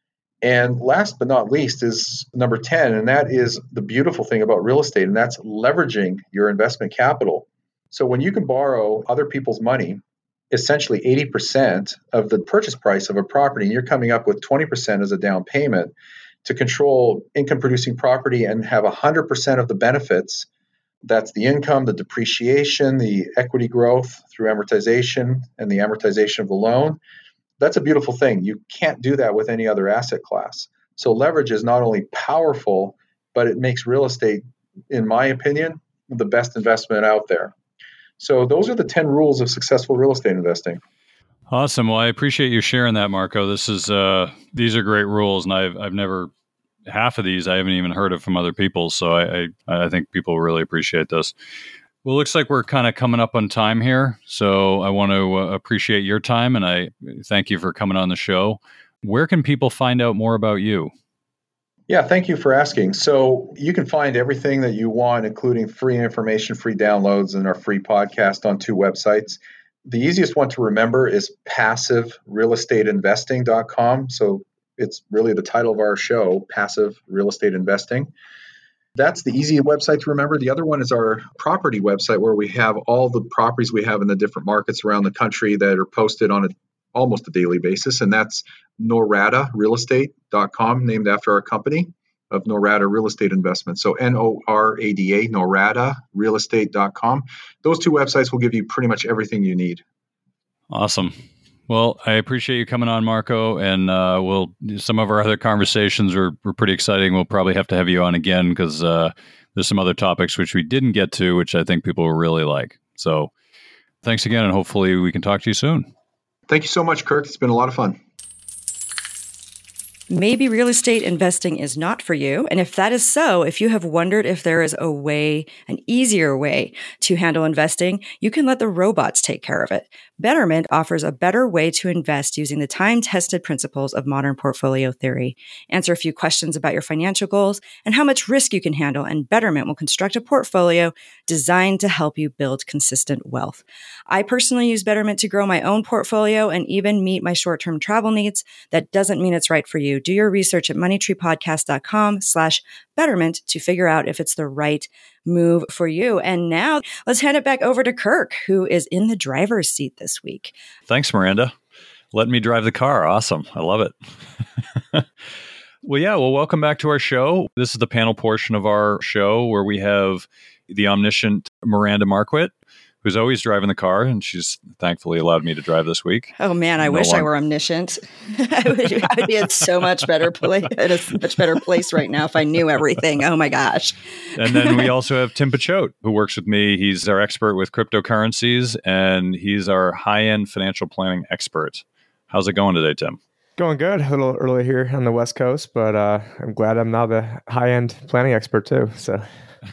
And last but not least is number ten, and that is the beautiful thing about real estate, and that's leveraging your investment capital. So when you can borrow other people's money, essentially eighty percent of the purchase price of a property, and you're coming up with twenty percent as a down payment to control income-producing property and have one hundred percent of the benefits. That's the income, the depreciation, the equity growth through amortization, and the amortization of the loan. That's a beautiful thing. You can't do that with any other asset class. So leverage is not only powerful, but it makes real estate, in my opinion, the best investment out there. So those are the ten rules of successful real estate investing.
Awesome. Well, I appreciate you sharing that, Marco. This is uh, these are great rules, and I've I've never half of these I haven't even heard of from other people. So I I, I think people will really appreciate this. Well, it looks like we're kind of coming up on time here. So I want to uh, appreciate your time, and I thank you for coming on the show. Where can people find out more about you?
Yeah, thank you for asking. So you can find everything that you want, including free information, free downloads, and our free podcast on two websites. The easiest one to remember is passive real estate investing dot com. So it's really the title of our show, Passive Real Estate Investing. That's the easy website to remember. The other one is our property website, where we have all the properties we have in the different markets around the country that are posted on a, almost a daily basis. And that's norada real estate dot com, named after our company of Norada Real Estate Investments. So N O R A D A, norada real estate dot com. Those two websites will give you pretty much everything you need.
Awesome. Well, I appreciate you coming on, Marco, and uh, we'll some of our other conversations were, were pretty exciting. We'll probably have to have you on again because uh, there's some other topics which we didn't get to, which I think people will really like. So thanks again, and hopefully we can talk to you soon.
Thank you so much, Kirk. It's been a lot of fun.
Maybe real estate investing is not for you. And if that is so, if you have wondered if there is a way, an easier way to handle investing, you can let the robots take care of it. Betterment offers a better way to invest using the time-tested principles of modern portfolio theory. Answer a few questions about your financial goals and how much risk you can handle, and Betterment will construct a portfolio designed to help you build consistent wealth. I personally use Betterment to grow my own portfolio and even meet my short-term travel needs. That doesn't mean it's right for you. Do your research at moneytreepodcast.com slash betterment to figure out if it's the right move for you. And now let's hand it back over to Kirk, who is in the driver's seat this week.
Thanks, Miranda. Letting me drive the car. Awesome. I love it. Well, yeah. Well, welcome back to our show. This is the panel portion of our show where we have the omniscient Miranda Marquit, who's always driving the car, and she's thankfully allowed me to drive this week.
Oh man, I no wish long- I were omniscient. I, would, I would be in so much better place, in a much better place right now if I knew everything. Oh my gosh!
And then we also have Tim Pachote, who works with me. He's our expert with cryptocurrencies, and he's our high-end financial planning expert. How's it going today, Tim?
Going good. A little early here on the West Coast, but uh, I'm glad I'm now the high-end planning expert too. So.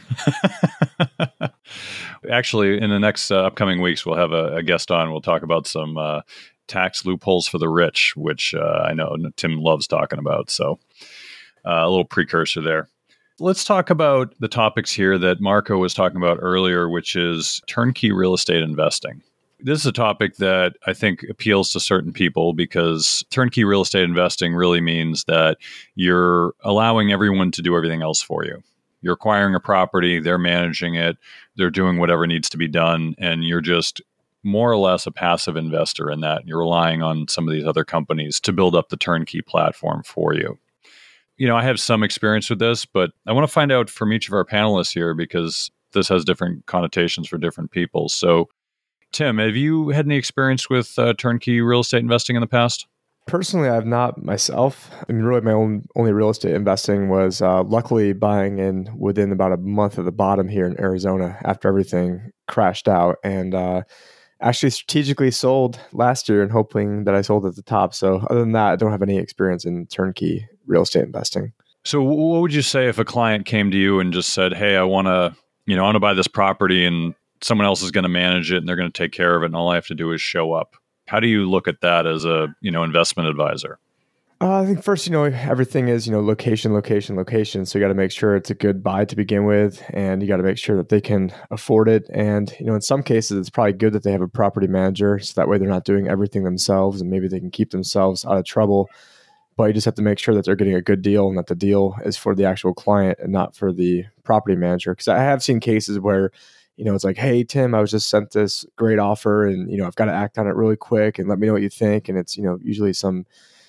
Actually, in the next uh, upcoming weeks, we'll have a, a guest on. We'll talk about some uh, tax loopholes for the rich, which uh, I know Tim loves talking about. So uh, a little precursor there. Let's talk about the topics here that Marco was talking about earlier, which is turnkey real estate investing. This is a topic that I think appeals to certain people because turnkey real estate investing really means that you're allowing everyone to do everything else for you. You're acquiring a property, they're managing it, they're doing whatever needs to be done, and you're just more or less a passive investor in that. You're relying on some of these other companies to build up the turnkey platform for you. You know, I have some experience with this, but I want to find out from each of our panelists here because this has different connotations for different people. So, Tim, have you had any experience with uh, turnkey real estate investing in the past?
Personally, I've not myself. I mean, really, my own only real estate investing was uh, luckily buying in within about a month of the bottom here in Arizona after everything crashed out, and uh, actually strategically sold last year and hoping that I sold at the top. So other than that, I don't have any experience in turnkey real estate investing.
So what would you say if a client came to you and just said, hey, I want to, you know, I want to buy this property and someone else is going to manage it and they're going to take care of it and all I have to do is show up? How do you look at that as a, you know, investment advisor?
Uh, I think first, you know, everything is, you know, location, location, location. So you got to make sure it's a good buy to begin with, and you got to make sure that they can afford it. And, you know, in some cases, it's probably good that they have a property manager. So that way they're not doing everything themselves and maybe they can keep themselves out of trouble. But you just have to make sure that they're getting a good deal and that the deal is for the actual client and not for the property manager. Because I have seen cases where, you know, it's like, hey, Tim, I was just sent this great offer and, you know, I've got to act on it really quick and let me know what you think. And it's, you know, usually some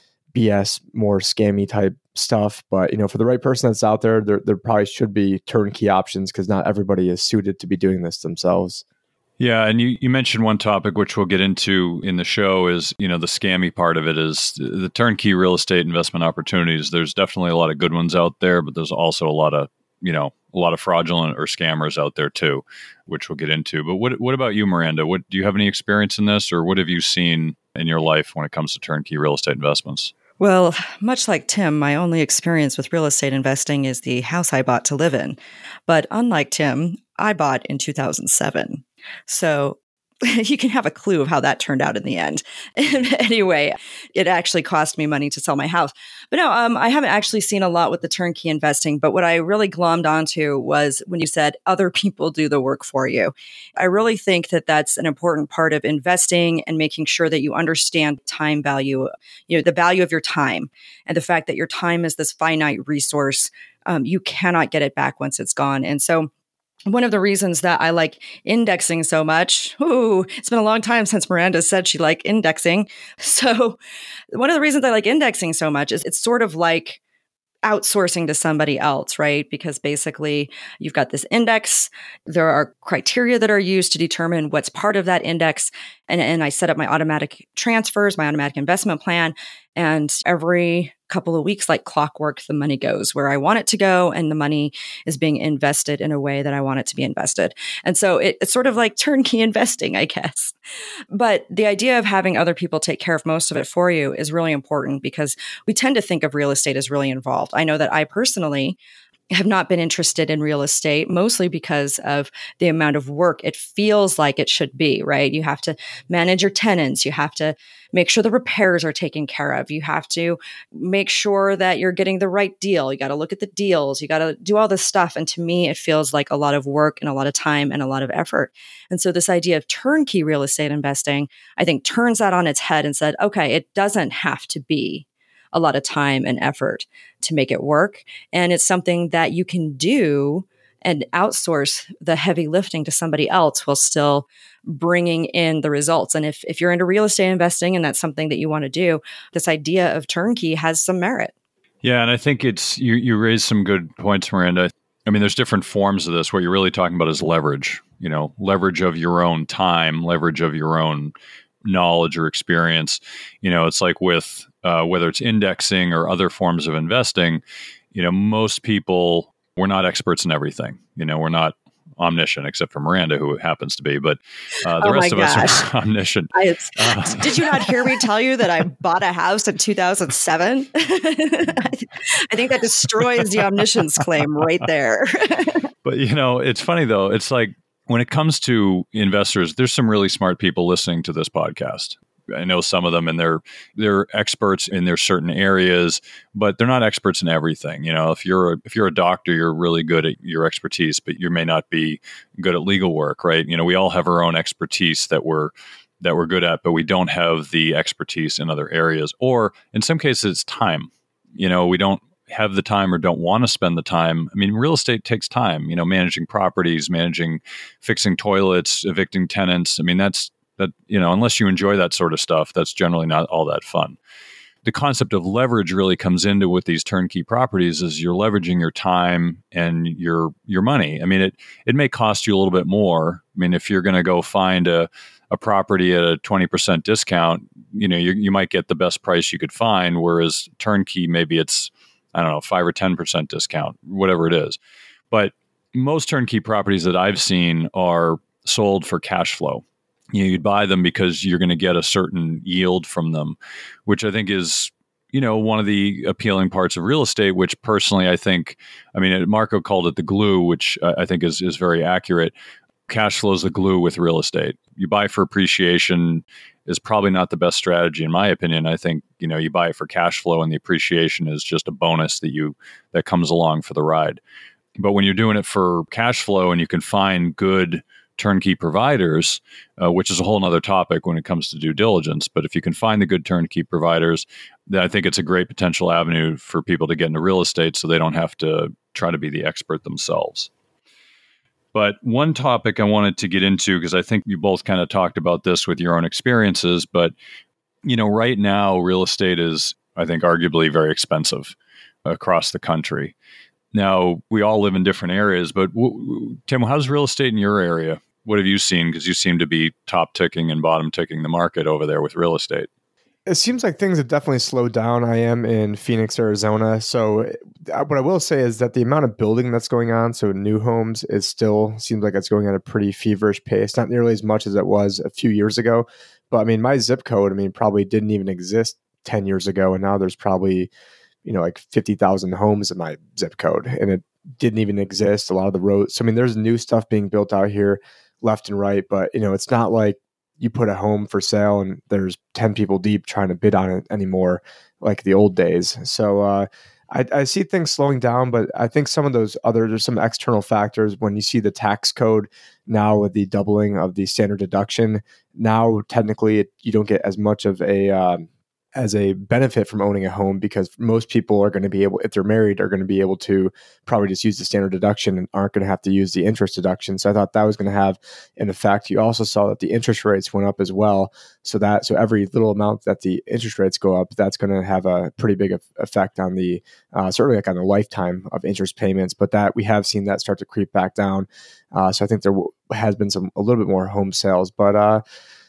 B S, more scammy type stuff. But, you know, for the right person that's out there, there, there probably should be turnkey options because not everybody is suited to be doing this themselves.
Yeah. And you, you mentioned one topic, which we'll get into in the show is, you know, the scammy part of it is the turnkey real estate investment opportunities. There's definitely a lot of good ones out there, but there's also a lot of, you know, a lot of fraudulent or scammers out there too, which we'll get into. But what what about you, Miranda? What do you have any experience in this, or what have you seen in your life when it comes to turnkey real estate investments?
Well, much like Tim, my only experience with real estate investing is the house I bought to live in. But unlike Tim, I bought in two thousand seven. So you can have a clue of how that turned out in the end. Anyway, it actually cost me money to sell my house. But no, um, I haven't actually seen a lot with the turnkey investing. But what I really glommed onto was when you said other people do the work for you. I really think that that's an important part of investing and making sure that you understand time value, you know, the value of your time and the fact that your time is this finite resource. Um, you cannot get it back once it's gone. And so one of the reasons that I like indexing so much, ooh, it's been a long time since Miranda said she liked indexing. So one of the reasons I like indexing so much is it's sort of like outsourcing to somebody else, right? Because basically you've got this index. There are criteria that are used to determine what's part of that index. And, and I set up my automatic transfers, my automatic investment plan. And every couple of weeks, like clockwork, the money goes where I want it to go, and the money is being invested in a way that I want it to be invested. And so it, it's sort of like turnkey investing, I guess. But the idea of having other people take care of most of it for you is really important, because we tend to think of real estate as really involved. I know that I personally have not been interested in real estate, mostly because of the amount of work it feels like it should be, right? You have to manage your tenants. You have to make sure the repairs are taken care of. You have to make sure that you're getting the right deal. You got to look at the deals. You got to do all this stuff. And to me, it feels like a lot of work and a lot of time and a lot of effort. And so this idea of turnkey real estate investing, I think, turns that on its head and said, okay, it doesn't have to be a lot of time and effort to make it work. And it's something that you can do and outsource the heavy lifting to somebody else while still bringing in the results. And if, if you're into real estate investing and that's something that you want to do, this idea of turnkey has some merit.
Yeah. And I think it's, you, you raised some good points, Miranda. I mean, there's different forms of this. What you're really talking about is leverage, you know, leverage of your own time, leverage of your own knowledge or experience. You know, it's like with uh, whether it's indexing or other forms of investing, you know, most people, we're not experts in everything. You know, we're not omniscient, except for Miranda, who happens to be, but uh, the
oh
rest of
gosh.
us are omniscient.
I,
uh,
did you not hear me tell you that I bought a house in two thousand seven? I think that destroys the omniscience claim right there.
But, you know, it's funny, though. It's like, when it comes to investors, there's some really smart people listening to this podcast. I know some of them, and they're they're experts in their certain areas, but they're not experts in everything. You know, if you're a, if you're a doctor, you're really good at your expertise, but you may not be good at legal work, right? You know, we all have our own expertise that we're that we're good at, but we don't have the expertise in other areas, or in some cases, it's time. You know, we don't have the time or don't want to spend the time. I mean, real estate takes time, you know, managing properties, managing, fixing toilets, evicting tenants. I mean, that's, that, you know, unless you enjoy that sort of stuff, that's generally not all that fun. The concept of leverage really comes into with these turnkey properties is you're leveraging your time and your, your money. I mean, it, it may cost you a little bit more. I mean, if you're going to go find a, a property at a twenty percent discount, you know, you, you might get the best price you could find. Whereas turnkey, maybe it's, I don't know, five or ten percent discount, whatever it is. But most turnkey properties that I've seen are sold for cash flow. You know, you'd buy them because you're going to get a certain yield from them, which I think is, you know, one of the appealing parts of real estate, which personally I think, I mean, Marco called it the glue, which I think is, is very accurate. Cash flow is the glue with real estate. You buy for appreciation is probably not the best strategy, in my opinion. I think, you know, you buy it for cash flow, and the appreciation is just a bonus that you that comes along for the ride. But when you're doing it for cash flow and you can find good turnkey providers, uh, which is a whole other topic when it comes to due diligence. But if you can find the good turnkey providers, then I think it's a great potential avenue for people to get into real estate so they don't have to try to be the expert themselves. But one topic I wanted to get into, because I think you both kind of talked about this with your own experiences, but, you know, right now, real estate is, I think, arguably very expensive across the country. Now, we all live in different areas, but w- Tim, how's real estate in your area? What have you seen? Because you seem to be top ticking and bottom ticking the market over there with real estate.
It seems like things have definitely slowed down. I am in Phoenix, Arizona. So what I will say is that the amount of building that's going on, so new homes, is still seems like it's going at a pretty feverish pace. Not nearly as much as it was a few years ago. But I mean, my zip code, I mean, probably didn't even exist ten years ago. And now there's probably, you know, like fifty thousand homes in my zip code. And it didn't even exist. A lot of the roads. So, I mean, there's new stuff being built out here left and right. But, you know, it's not like you put a home for sale and there's ten people deep trying to bid on it anymore, like the old days. So uh, I, I see things slowing down, but I think some of those other, there's some external factors. When you see the tax code now with the doubling of the standard deduction, now technically it, you don't get as much of a, um, as a benefit from owning a home, because most people are going to be able, if they're married, are going to be able to probably just use the standard deduction and aren't going to have to use the interest deduction. So I thought that was going to have an effect. You also saw that the interest rates went up as well. So that, so every little amount that the interest rates go up, that's going to have a pretty big effect on the, uh, certainly like on the lifetime of interest payments, but that we have seen that start to creep back down. Uh, so I think there w- has been some, a little bit more home sales, but, uh,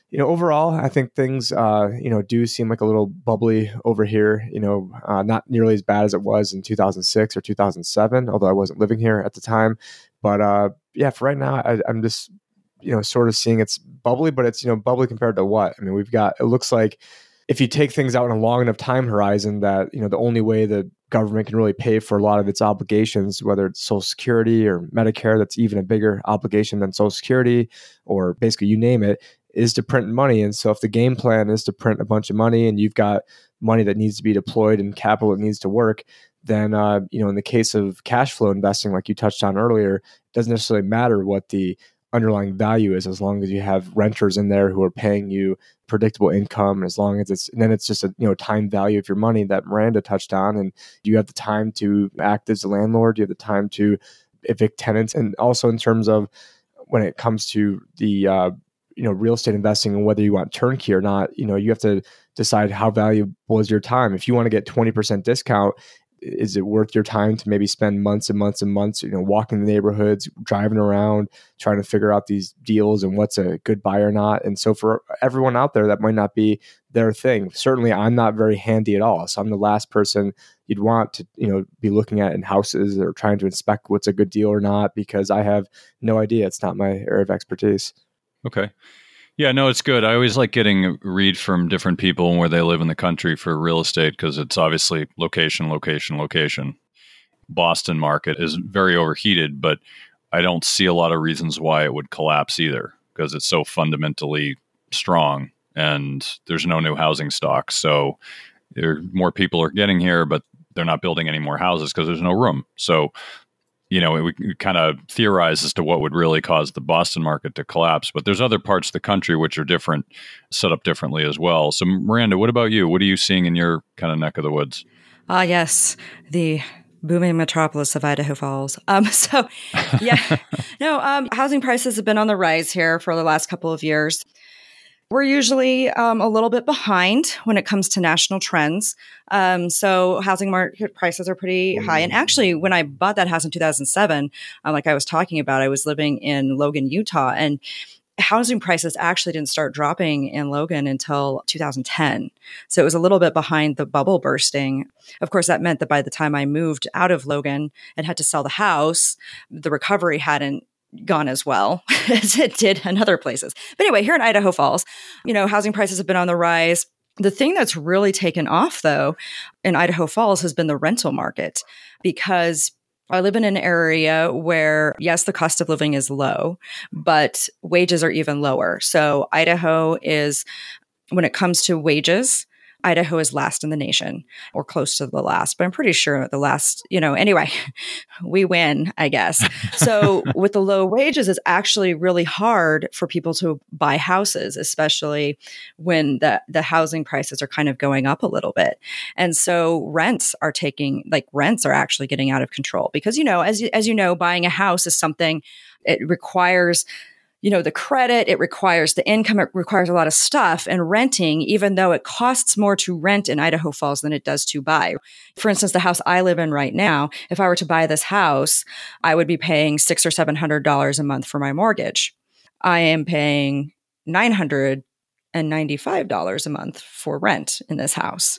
you know, overall, I think things, uh, you know, do seem like a little bubbly over here. You know, uh, not nearly as bad as it was in two thousand six or two thousand seven, although I wasn't living here at the time. But uh, yeah, for right now, I, I'm just, you know, sort of seeing it's bubbly, but it's, you know, bubbly compared to what? I mean, we've got, it looks like if you take things out in a long enough time horizon that, you know, the only way the government can really pay for a lot of its obligations, whether it's Social Security or Medicare, that's even a bigger obligation than Social Security, or basically you name it, is to print money. And so if the game plan is to print a bunch of money and you've got money that needs to be deployed and capital that needs to work, then, uh, you know, in the case of cash flow investing, like you touched on earlier, it doesn't necessarily matter what the underlying value is, as long as you have renters in there who are paying you predictable income, as long as it's, and then it's just a, you know, time value of your money that Miranda touched on. And do you have the time to act as a landlord? Do you have the time to evict tenants? And also in terms of when it comes to the, uh, you know, real estate investing and whether you want turnkey or not, you know, you have to decide how valuable is your time. If you want to get twenty percent discount, is it worth your time to maybe spend months and months and months, you know, walking the neighborhoods, driving around, trying to figure out these deals and what's a good buy or not? And so for everyone out there, that might not be their thing. Certainly, I'm not very handy at all. So I'm the last person you'd want to, you know, be looking at in houses or trying to inspect what's a good deal or not, because I have no idea. It's not my area of expertise.
Okay. Yeah, no, it's good. I always like getting a read from different people and where they live in the country for real estate, because it's obviously location, location, location. Boston market is very overheated, but I don't see a lot of reasons why it would collapse either, because it's so fundamentally strong and there's no new housing stock. So there, more people are getting here, but they're not building any more houses because there's no room. So you know, we, we kind of theorize as to what would really cause the Boston market to collapse. But there's other parts of the country which are different, set up differently as well. So Miranda, what about you? What are you seeing in your kind of neck of the woods?
Ah, uh, yes, the booming metropolis of Idaho Falls. Um, so, yeah, no, um, housing prices have been on the rise here for the last couple of years. We're usually um, a little bit behind when it comes to national trends. Um, so housing market prices are pretty high. And actually, when I bought that house in two thousand seven, uh, like I was talking about, I was living in Logan, Utah, and housing prices actually didn't start dropping in Logan until two thousand ten. So it was a little bit behind the bubble bursting. Of course, that meant that by the time I moved out of Logan and had to sell the house, the recovery hadn't gone as well as it did in other places. But anyway, here in Idaho Falls, you know, housing prices have been on the rise. The thing that's really taken off, though, in Idaho Falls has been the rental market, because I live in an area where, yes, the cost of living is low, but wages are even lower. So Idaho is, when it comes to wages, Idaho is last in the nation, or close to the last, but I'm pretty sure the last, you know, anyway, we win, I guess. So with the low wages, it's actually really hard for people to buy houses, especially when the, the housing prices are kind of going up a little bit. And so rents are taking, like rents are actually getting out of control, because, you know, as you, as you know, buying a house is something, it requires you know, the credit, it requires the income, it requires a lot of stuff. And renting, even though it costs more to rent in Idaho Falls than it does to buy. For instance, the house I live in right now, if I were to buy this house, I would be paying six or seven hundred dollars a month for my mortgage. I am paying nine hundred ninety-five dollars a month for rent in this house.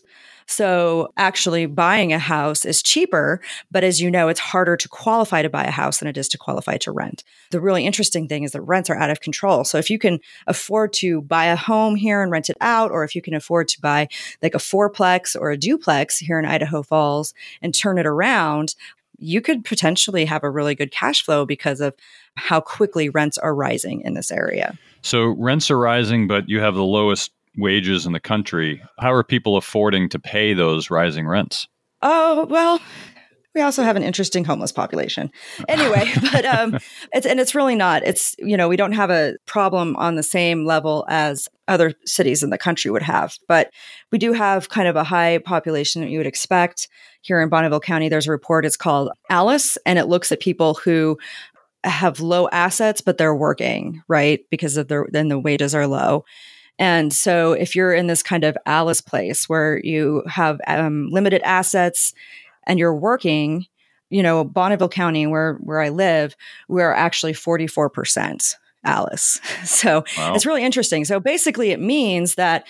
So actually buying a house is cheaper, but as you know, it's harder to qualify to buy a house than it is to qualify to rent. The really interesting thing is that rents are out of control. So if you can afford to buy a home here and rent it out, or if you can afford to buy like a fourplex or a duplex here in Idaho Falls and turn it around, you could potentially have a really good cash flow because of how quickly rents are rising in this area.
So rents are rising, but you have the lowest wages in the country. How are people affording to pay those rising rents?
Oh, well, we also have an interesting homeless population. Anyway, but um, it's and it's really not. It's, you know, we don't have a problem on the same level as other cities in the country would have, but we do have kind of a high population that you would expect. Here in Bonneville County, there's a report. It's called ALICE, and it looks at people who have low assets, but they're working, right? Because of their then the wages are low. And so if you're in this kind of Alice place where you have um, limited assets and you're working, you know, Bonneville County, where, where I live, we're actually forty-four percent. Alice. So
Wow.
it's really interesting. So basically it means that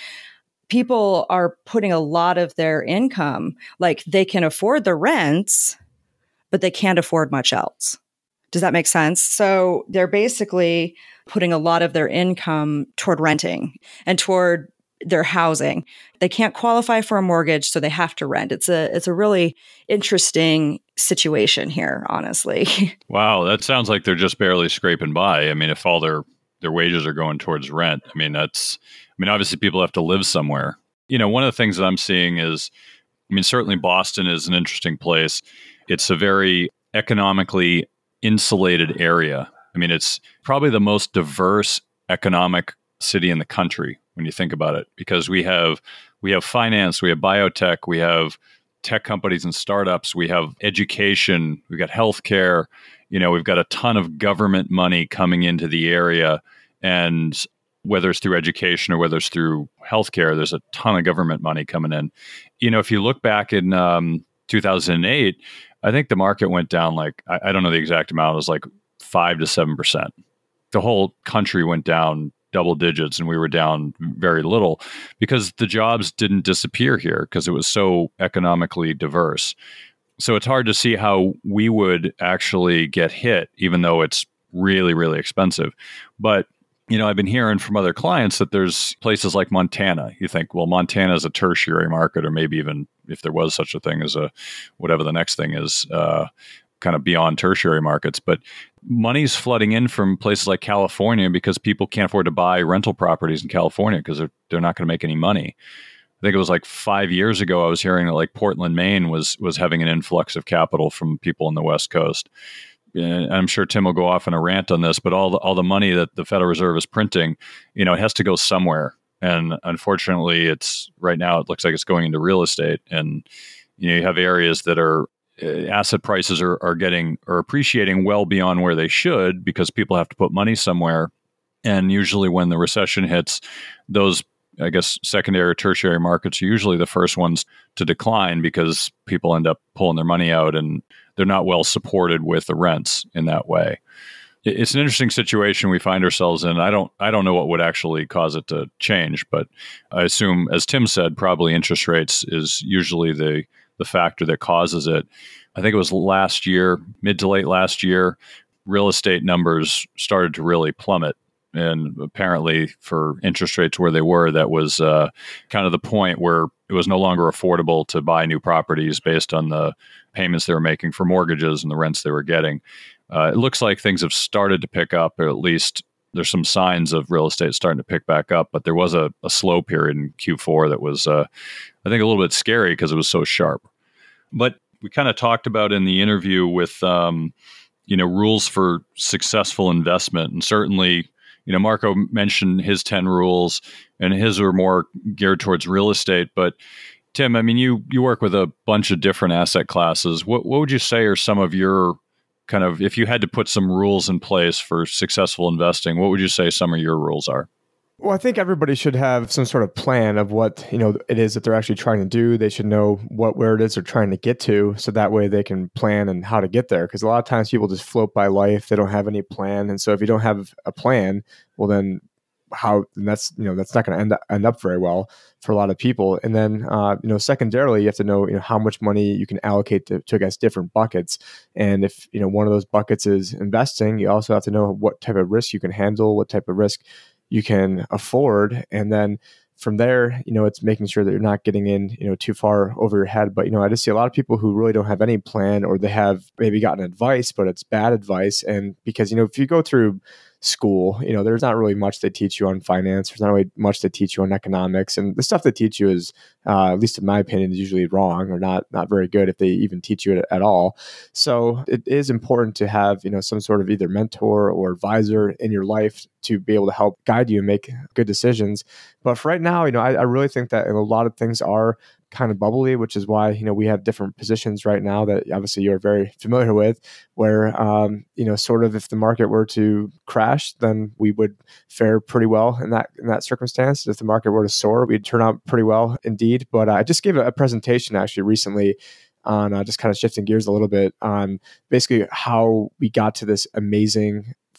people are putting a lot of their income, like they can afford the rents, but they can't afford much else. Does that make sense? So they're basically putting a lot of their income toward renting and toward their housing. They can't qualify for a mortgage, so they have to rent. It's a it's a really interesting situation here, honestly.
Wow, that sounds like they're just barely scraping by. I mean, if all their their wages are going towards rent, I mean, that's I mean, obviously people have to live somewhere. You know, one of the things that I'm seeing is, I mean, certainly Boston is an interesting place. It's a very economically insulated area. I mean, it's probably the most diverse economic city in the country when you think about it, because we have we have finance, we have biotech, we have tech companies and startups, we have education, we've got healthcare, you know, we've got a ton of government money coming into the area. And whether it's through education or whether it's through healthcare, there's a ton of government money coming in. You know, if you look back in um, two thousand eight, I think the market went down like, I, I don't know the exact amount, it was like five to seven percent. The whole country went down double digits and we were down very little because the jobs didn't disappear here because it was so economically diverse. So it's hard to see how we would actually get hit, even though it's really, really expensive. But, you know, I've been hearing from other clients that there's places like Montana. You think, well, Montana is a tertiary market, or maybe even if there was such a thing as a, whatever the next thing is, uh, kind of beyond tertiary markets. But money's flooding in from places like California because people can't afford to buy rental properties in California because they're, they're not going to make any money. I think it was like five years ago, I was hearing that like Portland, Maine was was having an influx of capital from people on the West Coast. And I'm sure Tim will go off on a rant on this, but all the, all the money that the Federal Reserve is printing, you know, it has to go somewhere. And unfortunately, it's right now, it looks like it's going into real estate. And, you know, you have areas that are asset prices are, are getting or appreciating well beyond where they should because people have to put money somewhere. And usually when the recession hits, those, I guess, secondary or tertiary markets are usually the first ones to decline because people end up pulling their money out and they're not well supported with the rents in that way. It's an interesting situation we find ourselves in. I don't I don't know what would actually cause it to change, but I assume, as Tim said, probably interest rates is usually the the factor that causes it. I think it was last year, mid to late last year, real estate numbers started to really plummet. And apparently for interest rates where they were, that was uh, kind of the point where it was no longer affordable to buy new properties based on the payments they were making for mortgages and the rents they were getting. Uh, it looks like things have started to pick up, or at least there's some signs of real estate starting to pick back up. But there was a, a slow period in Q four that was, uh, I think, a little bit scary because it was so sharp. But we kind of talked about in the interview with, um, you know, rules for successful investment. And certainly, you know, Marco mentioned his ten rules, and his were more geared towards real estate. But Tim, I mean, you you work with a bunch of different asset classes. What what would you say are some of your kind of, if you had to put some rules in place for successful investing, what would you say some of your rules are?
Well, I think everybody should have some sort of plan of what, you know, it is that they're actually trying to do. They should know what where it is they're trying to get to, so that way they can plan and how to get there. Because a lot of times people just float by life; they don't have any plan. And so if you don't have a plan, well, then how? And that's you know that's not going to end up, end up very well for a lot of people. And then uh, you know, secondarily, you have to know you know how much money you can allocate to, to I guess different buckets. And if you know one of those buckets is investing, you also have to know what type of risk you can handle, what type of risk you can afford. And then from there, you know, it's making sure that you're not getting in, you know, too far over your head. But, you know, I just see a lot of people who really don't have any plan, or they have maybe gotten advice, but it's bad advice. And because, you know, if you go through school, you know, there's not really much they teach you on finance. There's not really much they teach you on economics. And the stuff they teach you is, uh, at least in my opinion, is usually wrong or not not very good if they even teach you it at all. So it is important to have, you know, some sort of either mentor or advisor in your life to be able to help guide you and make good decisions. But for right now, you know, I, I really think that a lot of things are kind of bubbly, which is why, you know, we have different positions right now that obviously you're very familiar with, where, um, you know, sort of if the market were to crash, then we would fare pretty well in that in that circumstance. If the market were to soar, we'd turn out pretty well indeed. But uh, I just gave a, a presentation actually recently on uh, just kind of shifting gears a little bit on basically how we got to this amazing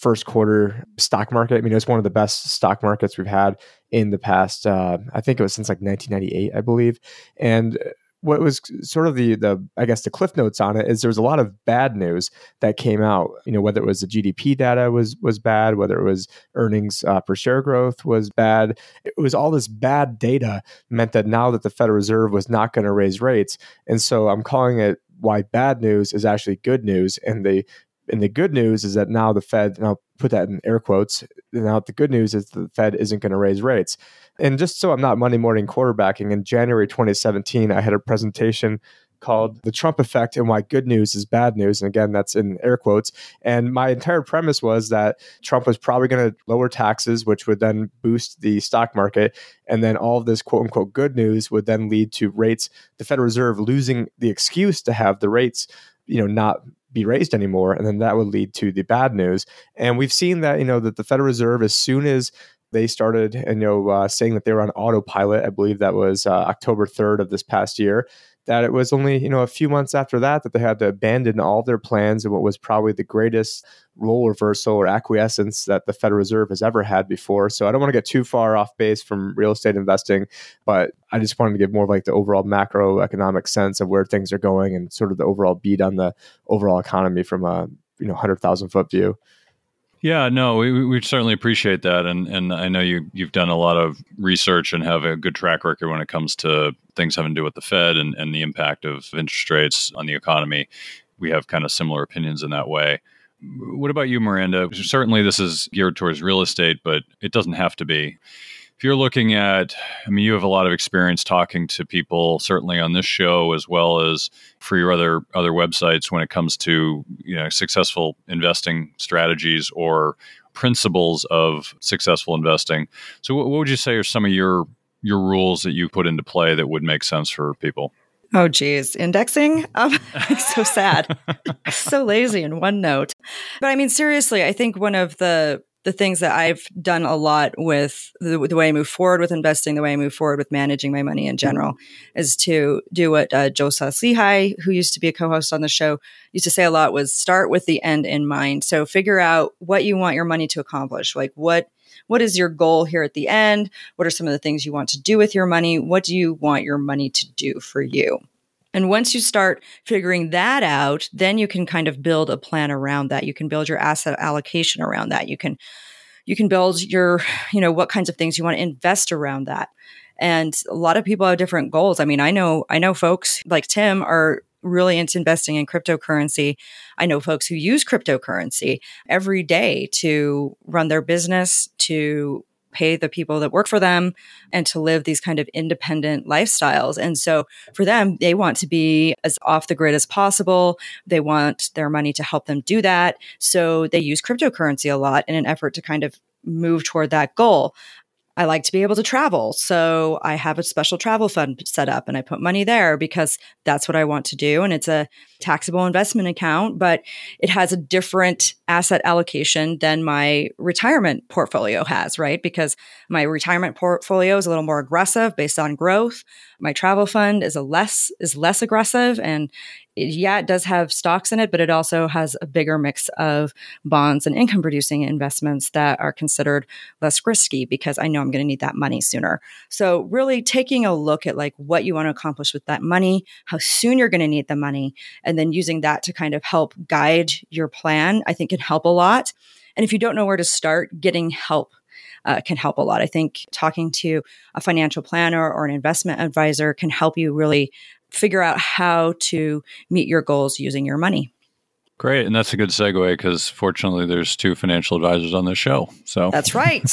first quarter stock market. I mean, it was one of the best stock markets we've had in the past, uh, I think it was since like nineteen ninety-eight, I believe. And what was sort of the, the, I guess the cliff notes on it is there was a lot of bad news that came out, you know, whether it was the G D P data was, was bad, whether it was earnings uh, per share growth was bad. It was all this bad data meant that now that the Federal Reserve was not going to raise rates. And so I'm calling it why bad news is actually good news. And the, and the good news is that now the Fed, and I'll put that in air quotes, now the good news is the Fed isn't going to raise rates. And just so I'm not Monday morning quarterbacking, in January twenty seventeen, I had a presentation called The Trump Effect and Why Good News is Bad News. And again, that's in air quotes. And my entire premise was that Trump was probably going to lower taxes, which would then boost the stock market. And then all of this quote unquote good news would then lead to rates, the Federal Reserve losing the excuse to have the rates, you know, not be raised anymore. And then that would lead to the bad news. And we've seen that, you know, that the Federal Reserve, as soon as they started, and you know, uh, saying that they were on autopilot, I believe that was uh, October third of this past year, that it was only, you know, a few months after that that they had to abandon all of their plans and what was probably the greatest role reversal or acquiescence that the Federal Reserve has ever had before. So I don't want to get too far off base from real estate investing, but I just wanted to give more of like the overall macroeconomic sense of where things are going and sort of the overall beat on the overall economy from a, you know, one hundred thousand foot view.
Yeah, no, we we certainly appreciate that, and and I know you you've done a lot of research and have a good track record when it comes to things having to do with the Fed and, and the impact of interest rates on the economy. We have kind of similar opinions in that way. What about you, Miranda? Certainly, this is geared towards real estate, but it doesn't have to be. If you're looking at, I mean, you have a lot of experience talking to people, certainly on this show, as well as for your other other websites when it comes to, you know, successful investing strategies or principles of successful investing. So what, what would you say are some of your your rules that you put into play that would make sense for people?
Oh, geez. Indexing? Um, so sad. So lazy in OneNote. But I mean, seriously, I think one of the the things that I've done a lot with the, the way I move forward with investing, the way I move forward with managing my money in general, is to do what uh, Joseph Lehigh, who used to be a co-host on the show, used to say a lot, was start with the end in mind. So figure out what you want your money to accomplish. Like what what is your goal here at the end? What are some of the things you want to do with your money? What do you want your money to do for you? And once you start figuring that out, then you can kind of build a plan around that. You can build your asset allocation around that. You can, you can build your, you know, what kinds of things you want to invest around that. And a lot of people have different goals. I mean, I know, I know folks like Tim are really into investing in cryptocurrency. I know folks who use cryptocurrency every day to run their business, to pay the people that work for them, and to live these kind of independent lifestyles. And so for them, they want to be as off the grid as possible. They want their money to help them do that. So they use cryptocurrency a lot in an effort to kind of move toward that goal. I like to be able to travel. So I have a special travel fund set up and I put money there because that's what I want to do. And it's a taxable investment account, but it has a different asset allocation than my retirement portfolio has, right? Because my retirement portfolio is a little more aggressive based on growth. My travel fund is a less, is less aggressive. And it, yeah, it does have stocks in it, but it also has a bigger mix of bonds and income producing investments that are considered less risky because I know I'm going to need that money sooner. So really taking a look at like what you want to accomplish with that money, how soon you're going to need the money, and then using that to kind of help guide your plan, I think can help a lot. And if you don't know where to start, getting help uh, can help a lot. I think talking to a financial planner or an investment advisor can help you really figure out how to meet your goals using your money.
Great. And that's a good segue because fortunately there's two financial advisors on this show. So
that's right.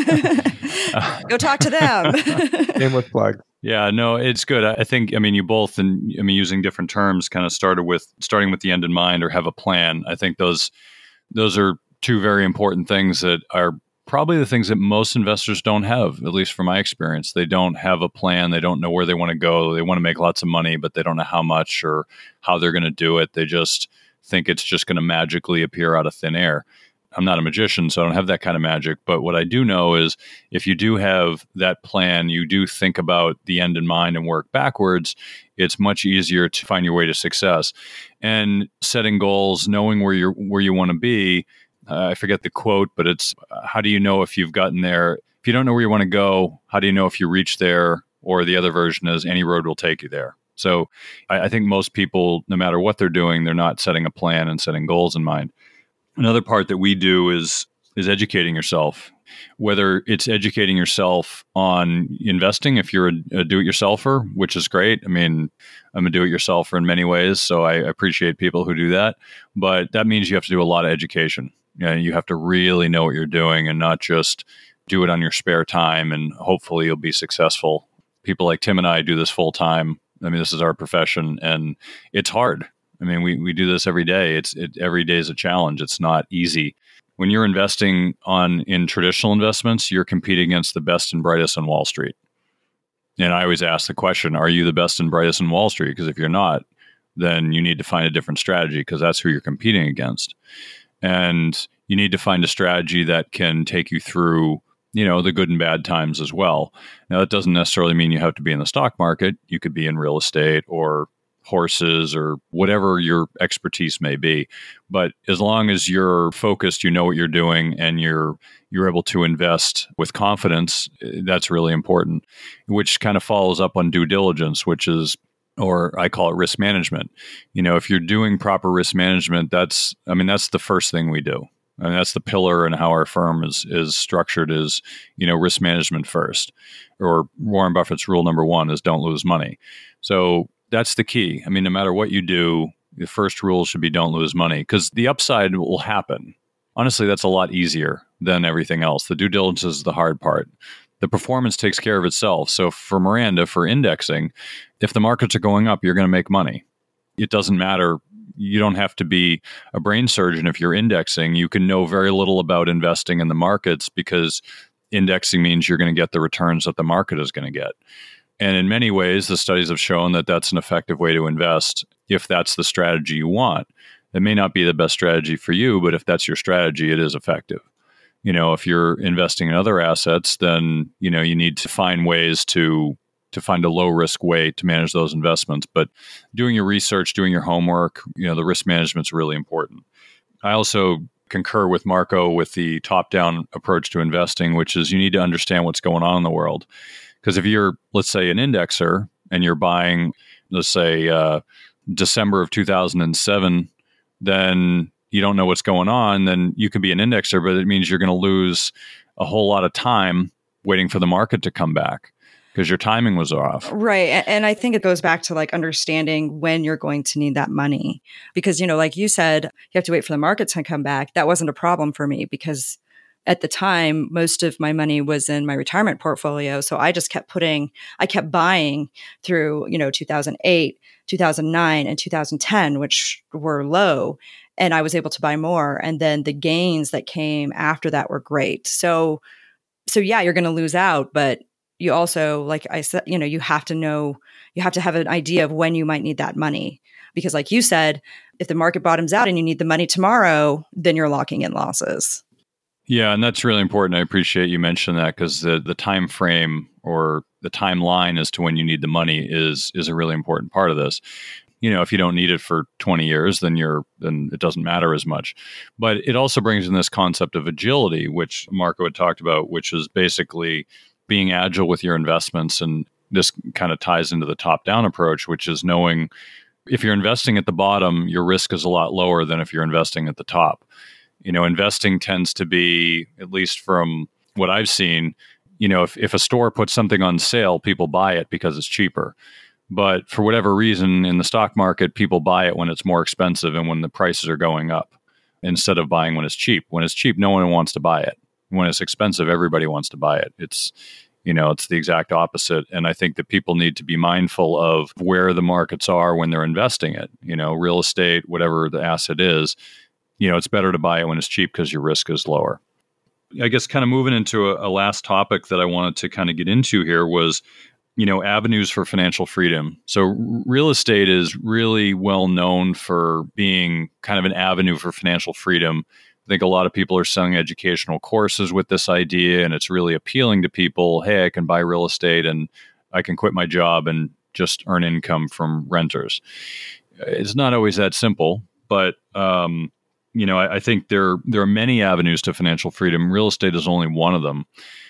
Go talk to them.
Shameless plug.
Yeah, no, it's good. I think, I mean, you both, and I mean, using different terms, kind of started with starting with the end in mind or have a plan. I think those those are two very important things that are probably the things that most investors don't have, at least from my experience. They don't have a plan. They don't know where they want to go. They want to make lots of money, but they don't know how much or how they're going to do it. They just think it's just going to magically appear out of thin air. I'm not a magician, so I don't have that kind of magic. But what I do know is if you do have that plan, you do think about the end in mind and work backwards, it's much easier to find your way to success. And setting goals, knowing where you're where you want to be, Uh, I forget the quote, but it's uh, how do you know if you've gotten there? If you don't know where you want to go, how do you know if you reach there? Or the other version is any road will take you there. So I, I think most people, no matter what they're doing, they're not setting a plan and setting goals in mind. Another part that we do is is educating yourself, whether it's educating yourself on investing, if you're a, a do-it-yourselfer, which is great. I mean, I'm a do-it-yourselfer in many ways, so I appreciate people who do that. But that means you have to do a lot of education. You know, you have to really know what you're doing and not just do it on your spare time and hopefully you'll be successful. People like Tim and I do this full time. I mean, this is our profession and it's hard. I mean, we, we do this every day. It's it, every day is a challenge. It's not easy. When you're investing on in traditional investments, you're competing against the best and brightest on Wall Street. And I always ask the question, are you the best and brightest on Wall Street? Because if you're not, then you need to find a different strategy because that's who you're competing against. And you need to find a strategy that can take you through, you know, the good and bad times as well. Now, that doesn't necessarily mean you have to be in the stock market. You could be in real estate or horses or whatever your expertise may be. But as long as you're focused, you know what you're doing, and you're you're able to invest with confidence, that's really important, which kind of follows up on due diligence, which is, or I call it risk management. You know, if you're doing proper risk management, that's, I mean, that's the first thing we do. I mean, that's the pillar in how our firm is is structured is, you know, risk management first. Or Warren Buffett's rule number one is don't lose money. So that's the key. I mean, no matter what you do, the first rule should be don't lose money because the upside will happen. Honestly, that's a lot easier than everything else. The due diligence is the hard part. The performance takes care of itself. So for Miranda, for indexing, if the markets are going up, you're going to make money. It doesn't matter. You don't have to be a brain surgeon if you're indexing. You can know very little about investing in the markets because indexing means you're going to get the returns that the market is going to get. And in many ways, the studies have shown that that's an effective way to invest if that's the strategy you want. It may not be the best strategy for you, but if that's your strategy, it is effective. You know, if you're investing in other assets, then, you know, you need to find ways to to find a low risk way to manage those investments. But doing your research, doing your homework, you know, the risk management is really important. I also concur with Marco with the top-down approach to investing, which is you need to understand what's going on in the world. Because if you're, let's say, an indexer and you're buying, let's say, uh, December of two thousand seven, then you don't know what's going on, then you could be an indexer, but it means you're going to lose a whole lot of time waiting for the market to come back because your timing was off.
Right. And I think it goes back to like understanding when you're going to need that money. Because, you know, like you said, you have to wait for the market to come back. That wasn't a problem for me because at the time, most of my money was in my retirement portfolio. So I just kept putting, I kept buying through, you know, two thousand eight, two thousand nine, and two thousand ten, which were low. And I was able to buy more. And then the gains that came after that were great. So, so yeah, you're going to lose out, but you also, like I said, you know, you have to know, you have to have an idea of when you might need that money. Because like you said, if the market bottoms out and you need the money tomorrow, then you're locking in losses.
Yeah, and that's really important. I appreciate you mentioning that because the, the time frame or the timeline as to when you need the money is is a really important part of this. You know, if you don't need it for twenty years, then you're then it doesn't matter as much. But it also brings in this concept of agility, which Marco had talked about, which is basically being agile with your investments. And this kind of ties into the top-down approach, which is knowing if you're investing at the bottom, your risk is a lot lower than if you're investing at the top. You know, investing tends to be, at least from what I've seen, you know, if, if a store puts something on sale, people buy it because it's cheaper. But for whatever reason, in the stock market, people buy it when it's more expensive and when the prices are going up instead of buying when it's cheap. When it's cheap, no one wants to buy it. When it's expensive, everybody wants to buy it. It's, you know, it's the exact opposite. And I think that people need to be mindful of where the markets are when they're investing it. You know, real estate, whatever the asset is, you know, it's better to buy it when it's cheap because your risk is lower. I guess kind of moving into a, a last topic that I wanted to kind of get into here was, you know, avenues for financial freedom. So real estate is really well known for being kind of an avenue for financial freedom. I think a lot of people are selling educational courses with this idea, and it's really appealing to people. Hey, I can buy real estate and I can quit my job and just earn income from renters. It's not always that simple, but um, you know, I, I think there there are many avenues to financial freedom. Real estate is only one of them.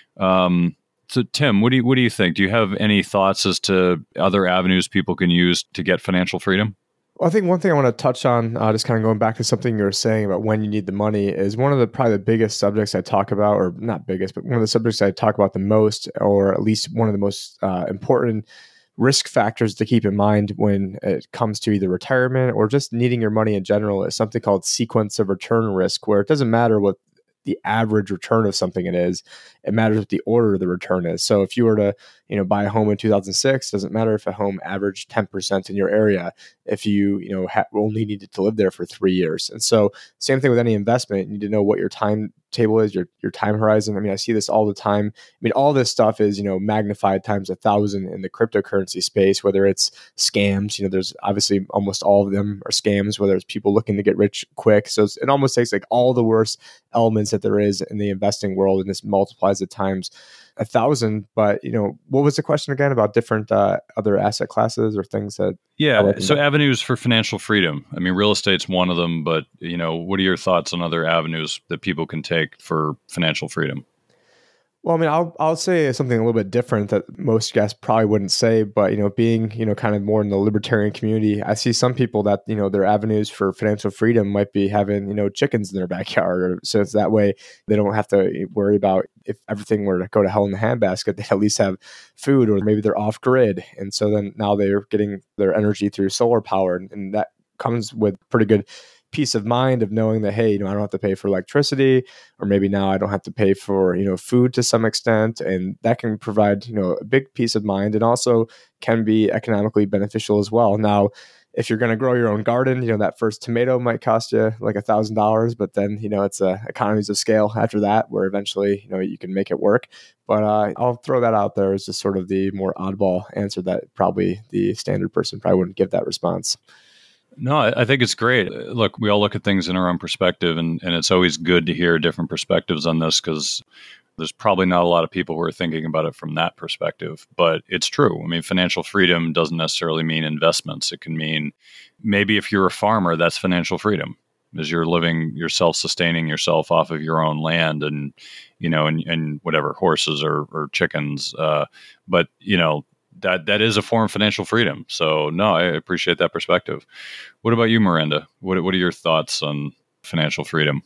Um, so, Tim, what do you what do you think? Do you have any thoughts as to other avenues people can use to get financial freedom?
Well, I think one thing I want to touch on, uh, just kind of going back to something you were saying about when you need the money, is one of the probably the biggest subjects I talk about, or not biggest, but one of the subjects I talk about the most, or at least one of the most uh, important risk factors to keep in mind when it comes to either retirement or just needing your money in general, is something called sequence of return risk, where it doesn't matter what the average return of something it is. It matters what the order of the return is. So if you were to, you know, buy a home in two thousand six, doesn't matter if a home averaged ten percent in your area, if you, you know, ha- only needed to live there for three years. And so same thing with any investment, you need to know what your timetable is, your, your time horizon. I mean, I see this all the time. I mean, all this stuff is, you know, magnified times a thousand in the cryptocurrency space, whether it's scams, you know, there's obviously almost all of them are scams, whether it's people looking to get rich quick. So it almost takes like all the worst elements that there is in the investing world, and this multiplies it times a thousand. But, you know, what was the question again about different uh, other asset classes or things that?
Yeah. So avenues for financial freedom. I mean, real estate's one of them, but, you know, what are your thoughts on other avenues that people can take for financial freedom?
Well, I mean, I'll I'll say something a little bit different that most guests probably wouldn't say, but, you know, being, you know, kind of more in the libertarian community, I see some people that, you know, their avenues for financial freedom might be having, you know, chickens in their backyard. Or, so it's that way they don't have to worry about if everything were to go to hell in the handbasket, they at least have food, or maybe they're off grid. And so then now they're getting their energy through solar power. And, and that comes with pretty good peace of mind of knowing that, hey, you know, I don't have to pay for electricity, or maybe now I don't have to pay for, you know, food to some extent. And that can provide, you know, a big peace of mind, and also can be economically beneficial as well. Now, if you're going to grow your own garden, you know, that first tomato might cost you like a thousand dollars, but then, you know, it's uh, economies of scale after that, where eventually, you know, you can make it work. But uh, I'll throw that out there as just sort of the more oddball answer that probably the standard person probably wouldn't give that response.
No, I think it's great. Look, we all look at things in our own perspective, and, and it's always good to hear different perspectives on this, because there's probably not a lot of people who are thinking about it from that perspective. But it's true. I mean, financial freedom doesn't necessarily mean investments. It can mean maybe if you're a farmer, that's financial freedom, is you're living, you're self-sustaining yourself off of your own land, and, you know, and, and whatever, horses or, or chickens. Uh, but, you know, That that is a form of financial freedom. So no, I appreciate that perspective. What about you, Miranda? What what are your thoughts on financial freedom?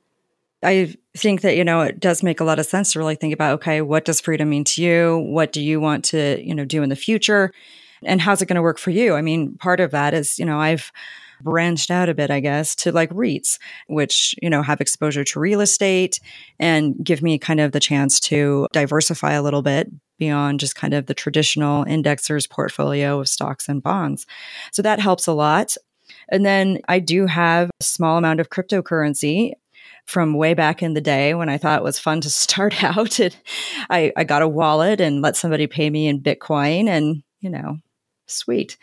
I think that, you know, it does make a lot of sense to really think about, okay, what does freedom mean to you? What do you want to, you know, do in the future? And how's it going to work for you? I mean, part of that is, you know, I've branched out a bit, I guess, to like REITs, which, you know, have exposure to real estate and give me kind of the chance to diversify a little bit beyond just kind of the traditional indexer's portfolio of stocks and bonds. So that helps a lot. And then I do have a small amount of cryptocurrency from way back in the day when I thought it was fun to start out. And I, I got a wallet and let somebody pay me in Bitcoin, and, you know, sweet.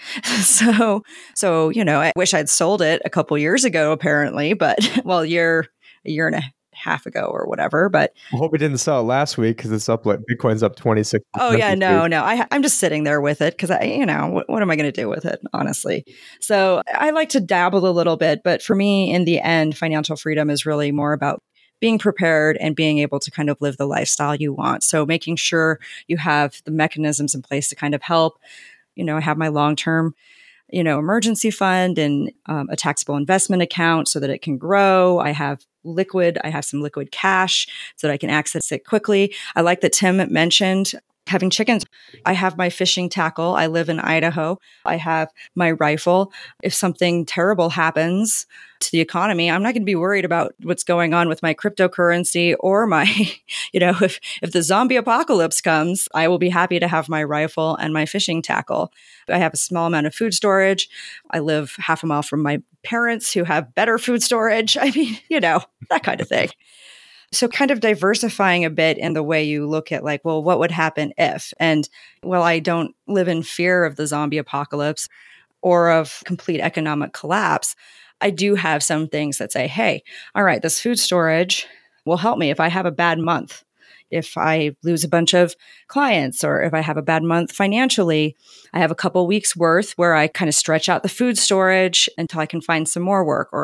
So, so, you know, I wish I'd sold it a couple years ago, apparently, but well, a year, a year and a half ago or whatever. But
I hope we didn't sell it last week, because it's up, like Bitcoin's up twenty-six percent.
Oh yeah, no, no. I, I'm just sitting there with it because I, you know, what, what am I going to do with it, honestly? So I like to dabble a little bit, but for me, in the end, financial freedom is really more about being prepared and being able to kind of live the lifestyle you want. So making sure you have the mechanisms in place to kind of help. You know, I have my long-term, you know, emergency fund and um, a taxable investment account so that it can grow. I have liquid, I have some liquid cash so that I can access it quickly. I like that Tim mentioned having chickens. I have my fishing tackle. I live in Idaho. I have my rifle. If something terrible happens to the economy, I'm not going to be worried about what's going on with my cryptocurrency or my, you know, if, if the zombie apocalypse comes, I will be happy to have my rifle and my fishing tackle. I have a small amount of food storage. I live half a mile from my parents who have better food storage. I mean, you know, that kind of thing. So kind of diversifying a bit in the way you look at like, well, what would happen if? And well, I don't live in fear of the zombie apocalypse or of complete economic collapse. I do have some things that say, hey, all right, this food storage will help me if I have a bad month, if I lose a bunch of clients, or if I have a bad month financially. I have a couple weeks worth where I kind of stretch out the food storage until I can find some more work, or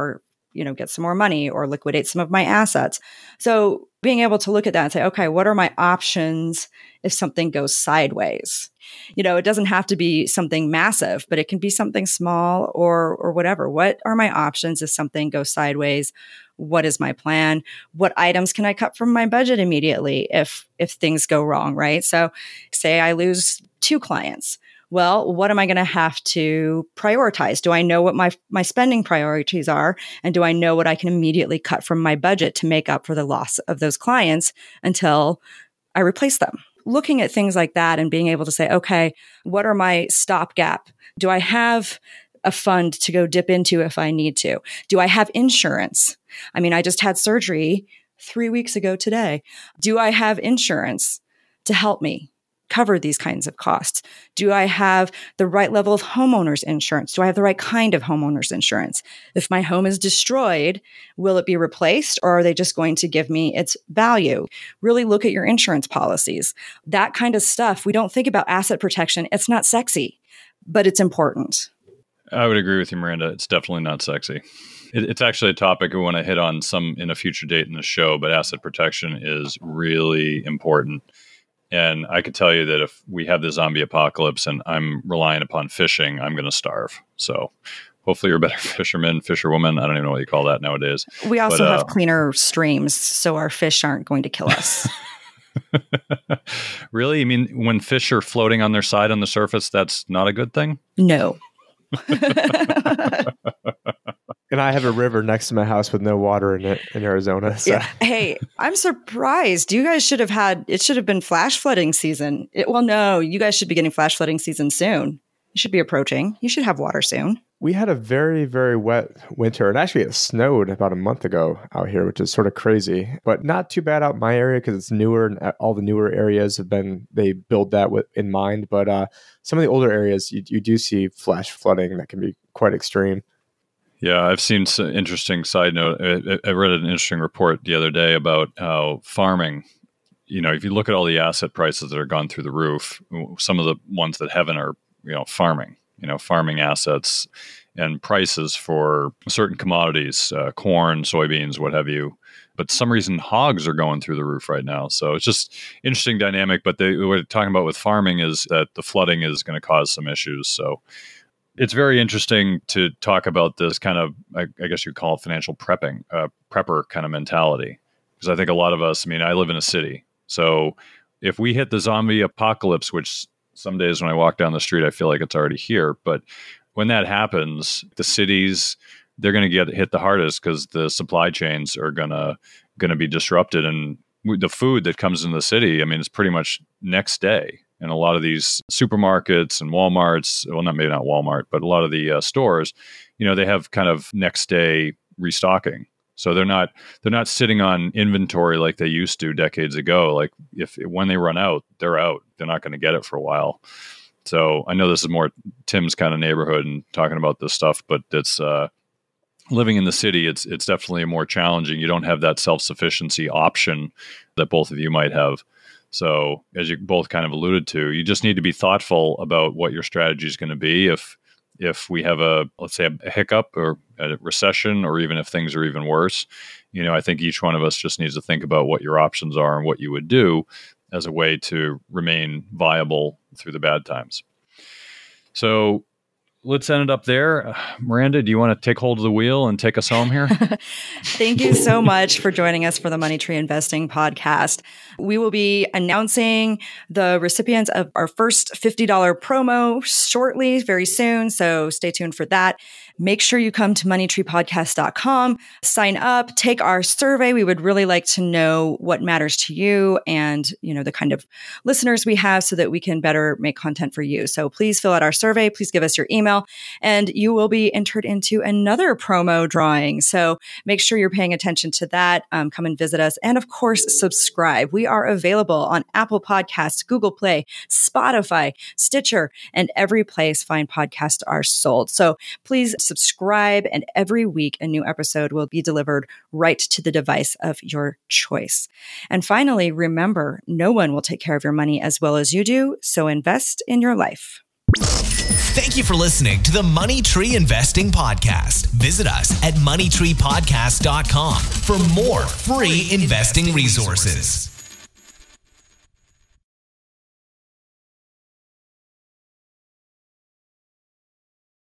you know, get some more money or liquidate some of my assets. So being able to look at that and say, okay, what are my options if something goes sideways? You know, it doesn't have to be something massive, but it can be something small or or whatever. What are my options if something goes sideways? What is my plan? What items can I cut from my budget immediately if if things go wrong, right? So say I lose two clients. Well, what am I going to have to prioritize? Do I know what my my spending priorities are? And do I know what I can immediately cut from my budget to make up for the loss of those clients until I replace them? Looking at things like that and being able to say, okay, what are my stopgap? Do I have a fund to go dip into if I need to? Do I have insurance? I mean, I just had surgery three weeks ago today. Do I have insurance to help me cover these kinds of costs? Do I have the right level of homeowners insurance? Do I have the right kind of homeowners insurance? If my home is destroyed, will it be replaced or are they just going to give me its value? Really look at your insurance policies. That kind of stuff. We don't think about asset protection. It's not sexy, but it's important.
I would agree with you, Miranda. It's definitely not sexy. It, it's actually a topic we want to hit on some in a future date in the show, but asset protection is really important. And I could tell you that if we have the zombie apocalypse and I'm relying upon fishing, I'm going to starve. So hopefully you're a better fisherman, fisherwoman. I don't even know what you call that nowadays.
We also
but,
have
uh,
cleaner streams, so our fish aren't going to kill us.
Really? You mean when fish are floating on their side on the surface, that's not a good thing?
No.
And I have a river next to my house with no water in it in Arizona. So.
Yeah. Hey, I'm surprised. You guys should have had, it should have been flash flooding season. It, well, no, you guys should be getting flash flooding season soon. You should be approaching. You should have water soon.
We had a very, very wet winter. And actually, it snowed about a month ago out here, which is sort of crazy. But not too bad out in my area because it's newer and all the newer areas have been, they build that with, in mind. But uh, some of the older areas, you, you do see flash flooding that can be quite extreme.
Yeah, I've seen some interesting side note. I, I read an interesting report the other day about how farming, you know, if you look at all the asset prices that are gone through the roof, some of the ones that haven't are, you know, farming, you know, farming assets and prices for certain commodities, uh, corn, soybeans, what have you. But for some reason, hogs are going through the roof right now. So it's just interesting dynamic. But they, what we're talking about with farming is that the flooding is going to cause some issues. So it's very interesting to talk about this kind of, I, I guess you'd call it financial prepping, uh, prepper kind of mentality. Because I think a lot of us, I mean, I live in a city. So if we hit the zombie apocalypse, which some days when I walk down the street, I feel like it's already here. But when that happens, the cities, they're going to get hit the hardest because the supply chains are going to going to be disrupted. And the food that comes in the city, I mean, it's pretty much next day. And a lot of these supermarkets and Walmarts, well, not maybe not Walmart, but a lot of the uh, stores, you know, they have kind of next day restocking. So they're not they're not sitting on inventory like they used to decades ago. Like if when they run out, they're out. They're not going to get it for a while. So I know this is more Tim's kind of neighborhood and talking about this stuff, but it's uh, living in the city. It's it's definitely more challenging. You don't have that self-sufficiency option that both of you might have. So as you both kind of alluded to, you just need to be thoughtful about what your strategy is going to be. If if we have a, let's say, a hiccup or a recession, or even if things are even worse, you know, I think each one of us just needs to think about what your options are and what you would do as a way to remain viable through the bad times. So let's end it up there. Uh, Miranda, do you want to take hold of the wheel and take us home here?
Thank you so much for joining us for the Money Tree Investing podcast. We will be announcing the recipients of our first fifty dollars promo shortly, very soon. So stay tuned for that. Make sure you come to money tree podcast dot com, sign up, take our survey. We would really like to know what matters to you and, you know, the kind of listeners we have so that we can better make content for you. So please fill out our survey. Please give us your email and you will be entered into another promo drawing. So make sure you're paying attention to that. Um, come and visit us. And of course, subscribe. We are available on Apple Podcasts, Google Play, Spotify, Stitcher, and every place fine podcasts are sold. So please subscribe, and every week a new episode will be delivered right to the device of your choice. And finally, remember, no one will take care of your money as well as you do, so invest in your life.
Thank you for listening to the Money Tree Investing Podcast. Visit us at money tree podcast dot com for more free investing resources.